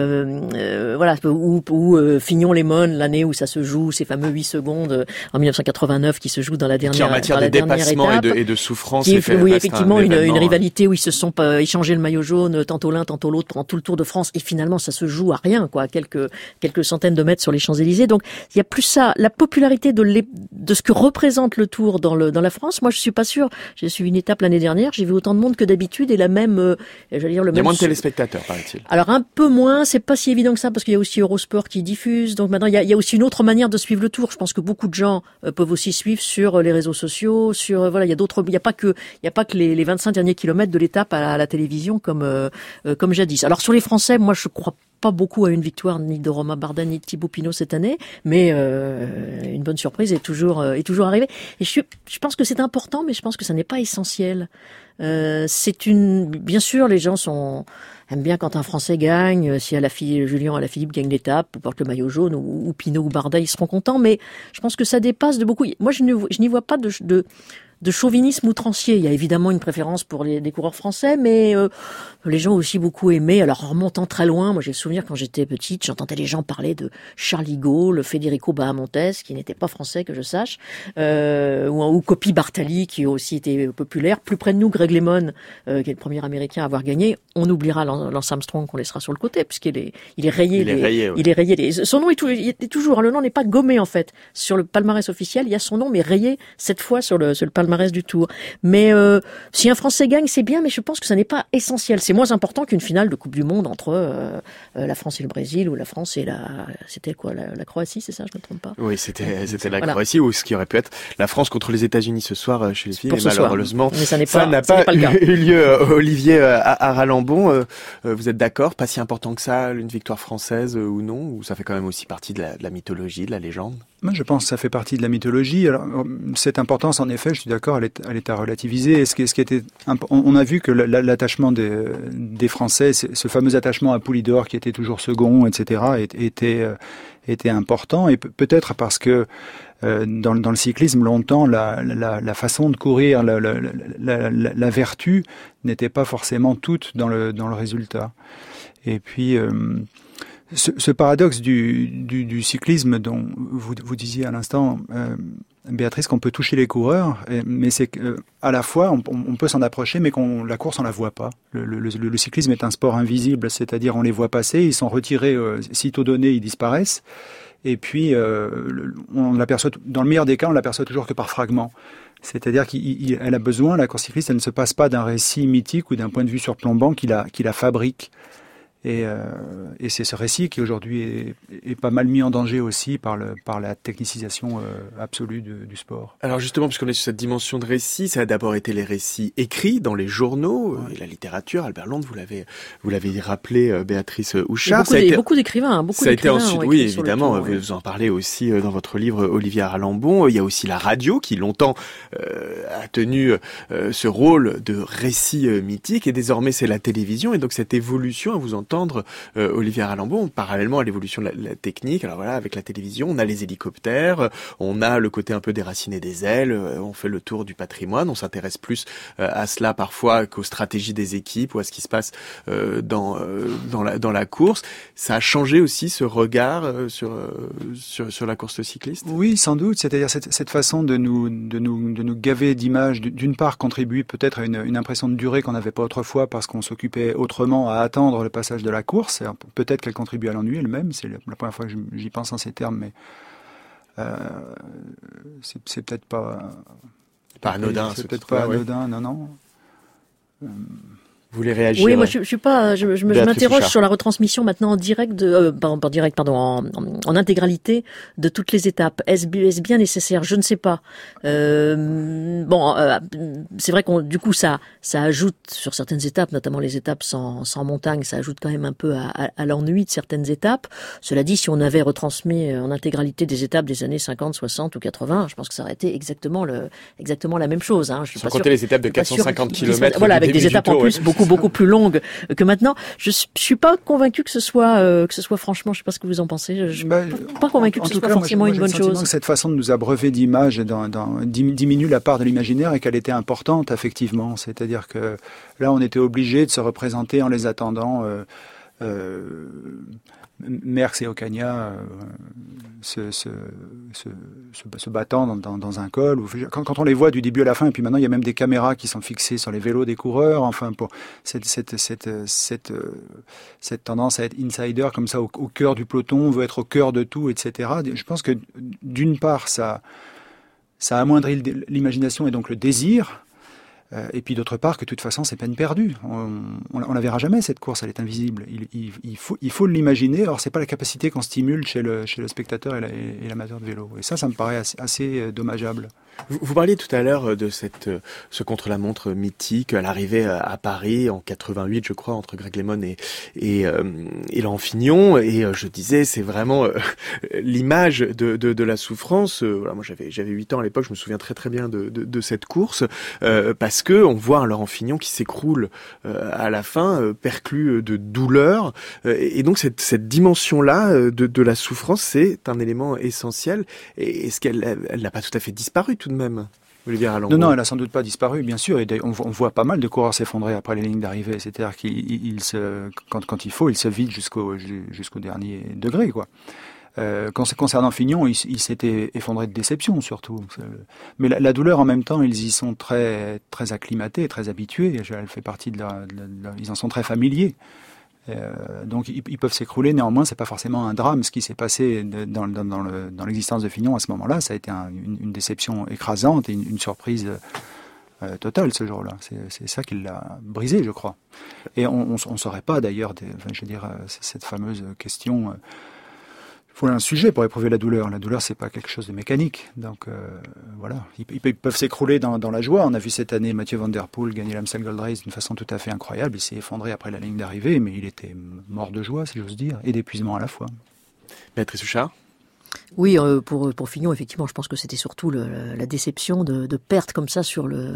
[SPEAKER 14] Voilà, ou Fignon-Lemon, l'année où ça se joue, ces fameux 8 secondes en 1989 qui se jouent dans la dernière étape.
[SPEAKER 1] Qui en matière de dépassement et de souffrance,
[SPEAKER 14] oui, effectivement, une rivalité où ils se sont échangé le maillot jaune, tantôt l'un, tantôt l'autre pendant tout le Tour de France. Et finalement, ça se joue à rien, quoi, quelques centaines de mètres sur les Champs-Élysées. Donc, il y a plus ça, la popularité de ce que représente le Tour dans la France. Moi, je suis pas sûr. J'ai suivi une étape l'année dernière, j'ai vu autant de monde que d'habitude et la même, j'allais dire le même.
[SPEAKER 1] Il y a moins de téléspectateurs, paraît-il.
[SPEAKER 14] Alors, un peu moins. C'est pas si évident que ça parce qu'il y a aussi Eurosport qui diffuse. Donc maintenant, il y a aussi une autre manière de suivre le Tour. Je pense que beaucoup de gens peuvent aussi suivre sur les réseaux sociaux, voilà, il y a pas que les 25 derniers kilomètres de l'étape à la télévision comme jadis. Alors sur les Français, moi je crois pas beaucoup à une victoire ni de Romain Bardet ni de Thibaut Pinot cette année, mais une bonne surprise est toujours arrivée. Et je pense que c'est important, mais je pense que ça n'est pas essentiel. Bien sûr, les gens aiment bien quand un Français gagne. Si Julien Alaphilippe gagne l'étape, ou porte le maillot jaune, ou Pinot ou Bardet, ils seront contents. Mais je pense que ça dépasse de beaucoup. Moi, je n'y vois pas de chauvinisme outrancier. Il y a évidemment une préférence pour des coureurs français, mais les gens ont aussi beaucoup aimé. Alors en remontant très loin, moi j'ai le souvenir quand j'étais petite, j'entendais les gens parler de Charles Gaulle, Federico Bahamontes, qui n'était pas français que je sache, ou Coppi Bartali, qui a aussi été populaire. Plus près de nous, Greg LeMond, qui est le premier Américain à avoir gagné. On oubliera Lance Armstrong qu'on laissera sur le côté, puisqu'il est rayé. Il est rayé. Son nom est toujours, le nom n'est pas gommé en fait. Sur le palmarès officiel, il y a son nom, mais rayé cette fois sur le palmarès du Tour. Mais si un Français gagne, c'est bien, mais je pense que ça n'est pas essentiel. C'est moins important qu'une finale de Coupe du Monde entre la France et le Brésil, ou la France et c'était quoi, la Croatie, c'est ça, je me trompe pas?
[SPEAKER 1] Oui, c'était la Croatie, ou ce qui aurait pu être la France contre les États-Unis ce soir chez les filles. Et malheureusement, ça n'a pas eu lieu. Olivier Ralambon, vous êtes d'accord? Pas si important que ça, une victoire française ou non? Ou ça fait quand même aussi partie de la mythologie, de la légende?
[SPEAKER 15] Moi, je pense que ça fait partie de la mythologie. Alors, cette importance, en effet, je suis d'accord, elle est à relativiser. Et ce qui était, on a vu que l'attachement des Français, ce fameux attachement à Poulidor, qui était toujours second, etc., était important. Et peut-être parce que dans le cyclisme, longtemps, la façon de courir, la vertu n'était pas forcément toute dans le résultat. Et puis ce paradoxe du cyclisme dont vous disiez à l'instant, Béatrice, qu'on peut toucher les coureurs, mais c'est qu'à la fois on peut s'en approcher, mais la course on la voit pas. Le cyclisme est un sport invisible, c'est-à-dire on les voit passer, ils sont retirés sitôt donné, ils disparaissent. Et puis on l'aperçoit, dans le meilleur des cas, on l'aperçoit toujours que par fragments. C'est-à-dire qu'elle a besoin, la course cycliste, elle ne se passe pas d'un récit mythique ou d'un point de vue surplombant qui la fabrique. Et c'est ce récit qui aujourd'hui est pas mal mis en danger aussi par la technicisation absolue du sport.
[SPEAKER 6] Alors justement, puisqu'on est sur cette dimension de récit, ça a d'abord été les récits écrits dans les journaux et la littérature. Albert Londres, vous l'avez rappelé, Béatrice Houchard.
[SPEAKER 14] Il y a beaucoup d'écrivains.
[SPEAKER 6] Ça a été ensuite, oui, évidemment. Vous en parlez aussi dans votre livre, Olivier Arlambon. Il y a aussi la radio qui longtemps a tenu ce rôle de récit mythique, et désormais c'est la télévision. Et donc cette évolution, à vous entendre, Olivier Arlambon, parallèlement à l'évolution de la technique, alors voilà, avec la télévision, on a les hélicoptères, on a le côté un peu déraciné des ailes, on fait le tour du patrimoine, on s'intéresse plus à cela parfois qu'aux stratégies des équipes ou à ce qui se passe dans la course. Ça a changé aussi ce regard sur la course cycliste?
[SPEAKER 15] Oui, sans doute. C'est-à-dire cette façon de nous gaver d'images, d'une part, contribue peut-être à une impression de durée qu'on n'avait pas autrefois parce qu'on s'occupait autrement à attendre le passage de la course. Peut-être qu'elle contribue à l'ennui elle-même. C'est la première fois que j'y pense en ces termes, mais c'est peut-être pas
[SPEAKER 6] anodin.
[SPEAKER 15] C'est peut-être pas anodin, non.
[SPEAKER 6] Vous voulez réagir?
[SPEAKER 14] Oui, moi je suis pas. Je m'interroge sur la retransmission maintenant en direct en intégralité de toutes les étapes. Est-ce bien nécessaire? Je ne sais pas. C'est vrai du coup ça ajoute sur certaines étapes, notamment les étapes sans montagne, ça ajoute quand même un peu à l'ennui de certaines étapes. Cela dit, si on avait retransmis en intégralité des étapes des années 50, 60 ou 80, je pense que ça aurait été exactement la même chose. Hein.
[SPEAKER 6] Sans compter les étapes de 450 km.
[SPEAKER 14] Voilà, avec des étapes en plus beaucoup plus longue que maintenant. Je suis pas convaincu que ce soit franchement, je sais pas ce que vous en pensez. Je suis pas convaincu que ce soit forcément une bonne chose.
[SPEAKER 15] Que cette façon de nous abreuver d'images diminue la part de l'imaginaire et qu'elle était importante effectivement. C'est-à-dire que là, on était obligé de se représenter en les attendant. Merckx et Ocaña se battant dans un col. Quand on les voit du début à la fin, et puis maintenant il y a même des caméras qui sont fixées sur les vélos des coureurs. Enfin, pour cette tendance à être insider comme ça au cœur du peloton, on veut être au cœur de tout, etc. Je pense que d'une part ça amoindrit l'imagination et donc le désir. Et puis d'autre part que de toute façon c'est peine perdue. On la verra jamais cette course, elle est invisible. Il faut l'imaginer. Alors c'est pas la capacité qu'on stimule chez le spectateur et l'amateur de vélo. Et ça me paraît assez dommageable.
[SPEAKER 6] Vous parliez tout à l'heure de ce contre-la-montre mythique à l'arrivée à Paris en 88, je crois, entre Greg LeMond et Laurent Fignon. Et je disais, c'est vraiment l'image de la souffrance. Voilà, moi j'avais 8 ans à l'époque, je me souviens très très bien de cette course parce que on voit un Laurent Fignon qui s'écroule à la fin, perclus de douleur. Et donc cette dimension-là de la souffrance, c'est un élément essentiel. Et est-ce qu'elle n'a pas tout à fait disparu tout de même, Olivier Arlambon?
[SPEAKER 15] Non, elle a sans doute pas disparu, bien sûr. Et on voit pas mal de coureurs s'effondrer après les lignes d'arrivée. C'est-à-dire quand il faut, il se vide jusqu'au dernier degré, quoi. Concernant Fignon, il s'était effondré de déception surtout. Mais la douleur en même temps, ils y sont très très acclimatés, très habitués. Elle fait partie ils en sont très familiers. Donc ils peuvent s'écrouler. Néanmoins, c'est pas forcément un drame. Ce qui s'est passé dans l'existence de Fignon à ce moment-là, ça a été une déception écrasante et une surprise totale ce jour-là. C'est ça qui l'a brisé, je crois. Et on saurait pas d'ailleurs. Cette fameuse question. Il faut un sujet pour éprouver la douleur. La douleur, c'est pas quelque chose de mécanique. Donc voilà, ils peuvent s'écrouler dans la joie. On a vu cette année Mathieu Van Der Poel gagner l'Amstel Gold Race d'une façon tout à fait incroyable. Il s'est effondré après la ligne d'arrivée, mais il était mort de joie, si j'ose dire, et d'épuisement à la fois.
[SPEAKER 6] Béatrice Houchard?
[SPEAKER 14] Oui, pour Fignon, effectivement, je pense que c'était surtout la déception de perte comme ça sur le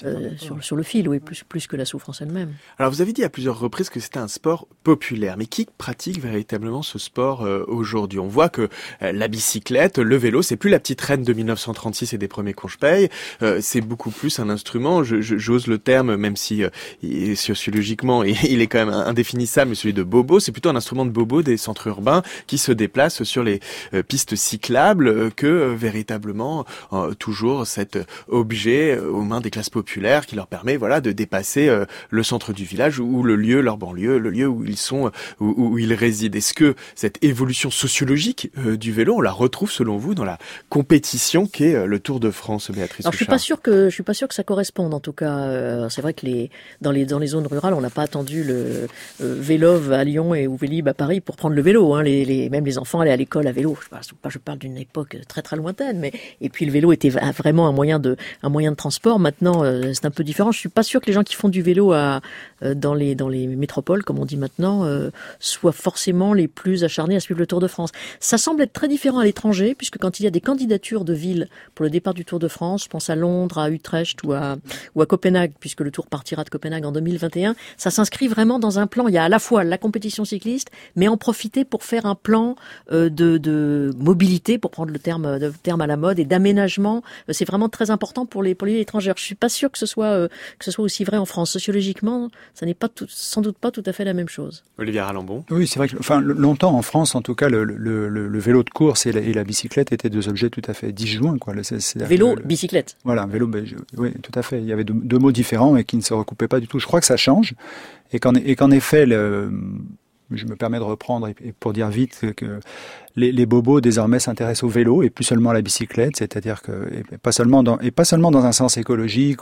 [SPEAKER 14] fil, oui, plus que la souffrance elle-même.
[SPEAKER 6] Alors, vous avez dit à plusieurs reprises que c'était un sport populaire, mais qui pratique véritablement ce sport aujourd'hui? On voit que la bicyclette, le vélo, c'est plus la petite reine de 1936 et des premiers Conche-Paye, c'est beaucoup plus un instrument, j'ose le terme, même si sociologiquement il est quand même indéfinissable, mais celui de bobo, c'est plutôt un instrument de bobo des centres urbains qui se déplacent sur les pistes
[SPEAKER 1] piste cyclable que véritablement toujours cet objet aux mains des classes populaires qui leur permet de dépasser le centre du village ou le lieu, leur banlieue, le lieu où ils sont, où ils résident. Est-ce que cette évolution sociologique du vélo, on la retrouve selon vous dans la compétition qu'est le Tour de France, Béatrice Houchard?
[SPEAKER 14] Je suis pas sûr que ça corresponde en tout cas. C'est vrai que dans les zones rurales, on n'a pas attendu le Vélove à Lyon ou Vélib à Paris pour prendre le vélo. Même les enfants allaient à l'école à vélo. Je parle d'une époque très très lointaine, et puis le vélo était vraiment un moyen de transport. Maintenant, c'est un peu différent. Je suis pas sûr que les gens qui font du vélo dans les métropoles, comme on dit maintenant, soient forcément les plus acharnés à suivre le Tour de France. Ça semble être très différent à l'étranger, puisque quand il y a des candidatures de villes pour le départ du Tour de France, je pense à Londres, à Utrecht ou à Copenhague, puisque le Tour partira de Copenhague en 2021, ça s'inscrit vraiment dans un plan. Il y a à la fois la compétition cycliste, mais en profiter pour faire un plan de mobilité, pour prendre le terme à la mode, et d'aménagement. C'est vraiment très important pour les villes étrangères. Je suis pas sûr que ce soit aussi vrai en France. Sociologiquement, ça n'est pas sans doute pas tout à fait la même chose.
[SPEAKER 1] Olivier Ralambon.
[SPEAKER 15] Oui, c'est vrai que, longtemps en France, en tout cas, le vélo de course et la bicyclette étaient deux objets tout à fait disjoints, quoi.
[SPEAKER 14] Vélo, bicyclette.
[SPEAKER 15] Voilà, vélo, oui, tout à fait. Il y avait deux mots différents et qui ne se recoupaient pas du tout. Je crois que ça change et qu'en effet, je me permets de reprendre et pour dire vite que les bobos désormais s'intéressent au vélo et plus seulement à la bicyclette, c'est-à-dire que pas seulement dans un sens écologique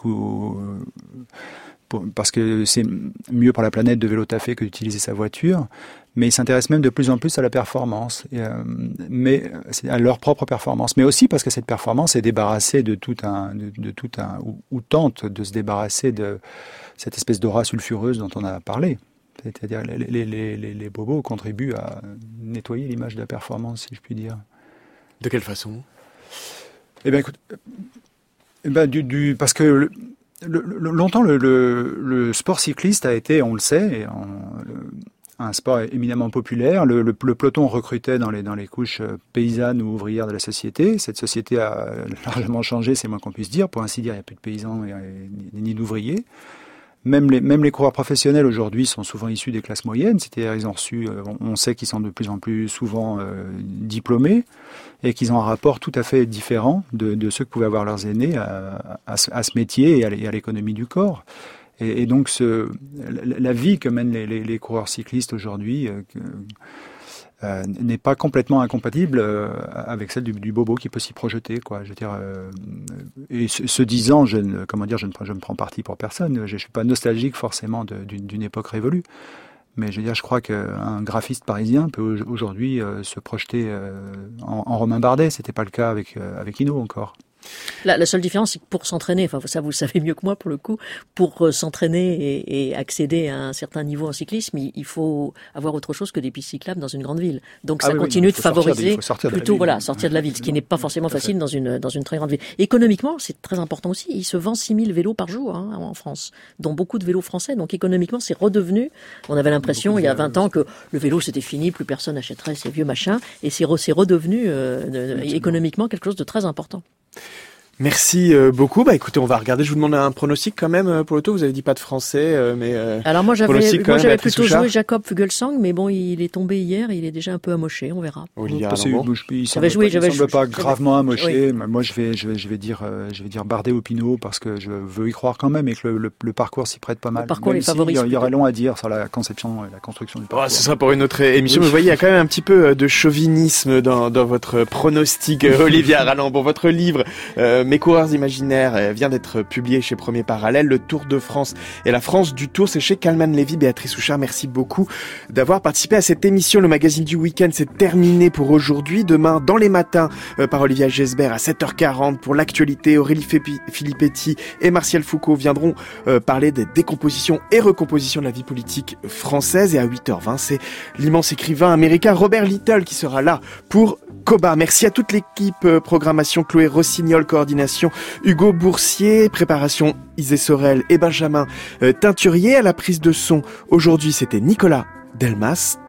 [SPEAKER 15] parce que c'est mieux pour la planète de vélo taffé que d'utiliser sa voiture, mais ils s'intéressent même de plus en plus à la performance, mais à leur propre performance, mais aussi parce que cette performance est débarrassée ou tente de se débarrasser de cette espèce d'aura sulfureuse dont on a parlé. C'est-à-dire les bobos contribuent à nettoyer l'image de la performance, si je puis dire.
[SPEAKER 1] De quelle façon?
[SPEAKER 15] Écoute, parce que longtemps le sport cycliste a été, on le sait, un sport éminemment populaire. Le peloton recrutait dans les couches paysannes ou ouvrières de la société. Cette société a largement changé, c'est moins qu'on puisse dire. Pour ainsi dire, il n'y a plus de paysans ni d'ouvriers. Même les coureurs professionnels aujourd'hui sont souvent issus des classes moyennes, c'est-à-dire ils ont reçu, on sait qu'ils sont de plus en plus souvent diplômés et qu'ils ont un rapport tout à fait différent de ceux que pouvaient avoir leurs aînés à ce métier et à l'économie du corps. Et donc la vie que mènent les coureurs cyclistes aujourd'hui n'est pas complètement incompatible avec celle du bobo qui peut s'y projeter, quoi. Je veux dire, et ce disant, je ne prends parti pour personne. Je suis pas nostalgique forcément d'une époque révolue. Mais je veux dire, je crois qu'un graphiste parisien peut aujourd'hui se projeter en Romain Bardet. C'était pas le cas avec Hinault encore.
[SPEAKER 14] La seule différence, c'est que pour s'entraîner, ça vous le savez mieux que moi pour le coup, pour s'entraîner et accéder à un certain niveau en cyclisme, il faut avoir autre chose que des pistes cyclables dans une grande ville. Donc ça continue de favoriser sortir de la ville, ce qui n'est pas forcément facile dans une très grande ville. Économiquement, c'est très important aussi. Il se vend 6000 vélos par jour en France, dont beaucoup de vélos français. Donc économiquement, c'est redevenu. On avait l'impression il y a 20 ans que le vélo c'était fini, plus personne n'achèterait ces vieux machins, et c'est redevenu économiquement quelque chose de très important.
[SPEAKER 1] Merci beaucoup. Écoutez, on va regarder. Je vous demande un pronostic quand même pour le tour. Vous avez dit pas de français, mais
[SPEAKER 14] alors moi j'avais plutôt joué Jakob Fuglsang, mais bon, il est tombé hier. Il est déjà un peu amoché. On verra.
[SPEAKER 1] Olivier
[SPEAKER 15] il semble pas gravement amoché. Oui. Moi, je vais dire Bardet ou Pinot parce que je veux y croire quand même et que le parcours s'y prête pas mal.
[SPEAKER 14] Le parcours les favorise.
[SPEAKER 15] Il y aurait long à dire sur la conception et la construction du parcours.
[SPEAKER 1] Ce sera pour une autre émission. Oui. Mais vous voyez, il y a quand même un petit peu de chauvinisme dans votre pronostic, Olivier Ralambon. Votre livre. Mes coureurs imaginaires vient d'être publié chez Premier Parallèle. Le Tour de France et la France du Tour, c'est chez Kalman Levy. Béatrice Houchard, merci beaucoup d'avoir participé à cette émission. Le magazine du week-end, c'est terminé pour aujourd'hui. Demain, dans les matins, par Olivier Gesbert à 7h40 pour l'actualité. Aurélie Filippetti et Martial Foucault viendront parler des décompositions et recompositions de la vie politique française. Et à 8h20, c'est l'immense écrivain américain Robert Little qui sera là pour Koba. Merci à toute l'équipe programmation, Chloé Rossignol, coordination Hugo Boursier, préparation Isée Sorel et Benjamin Teinturier. À la prise de son, aujourd'hui c'était Nicolas Delmas.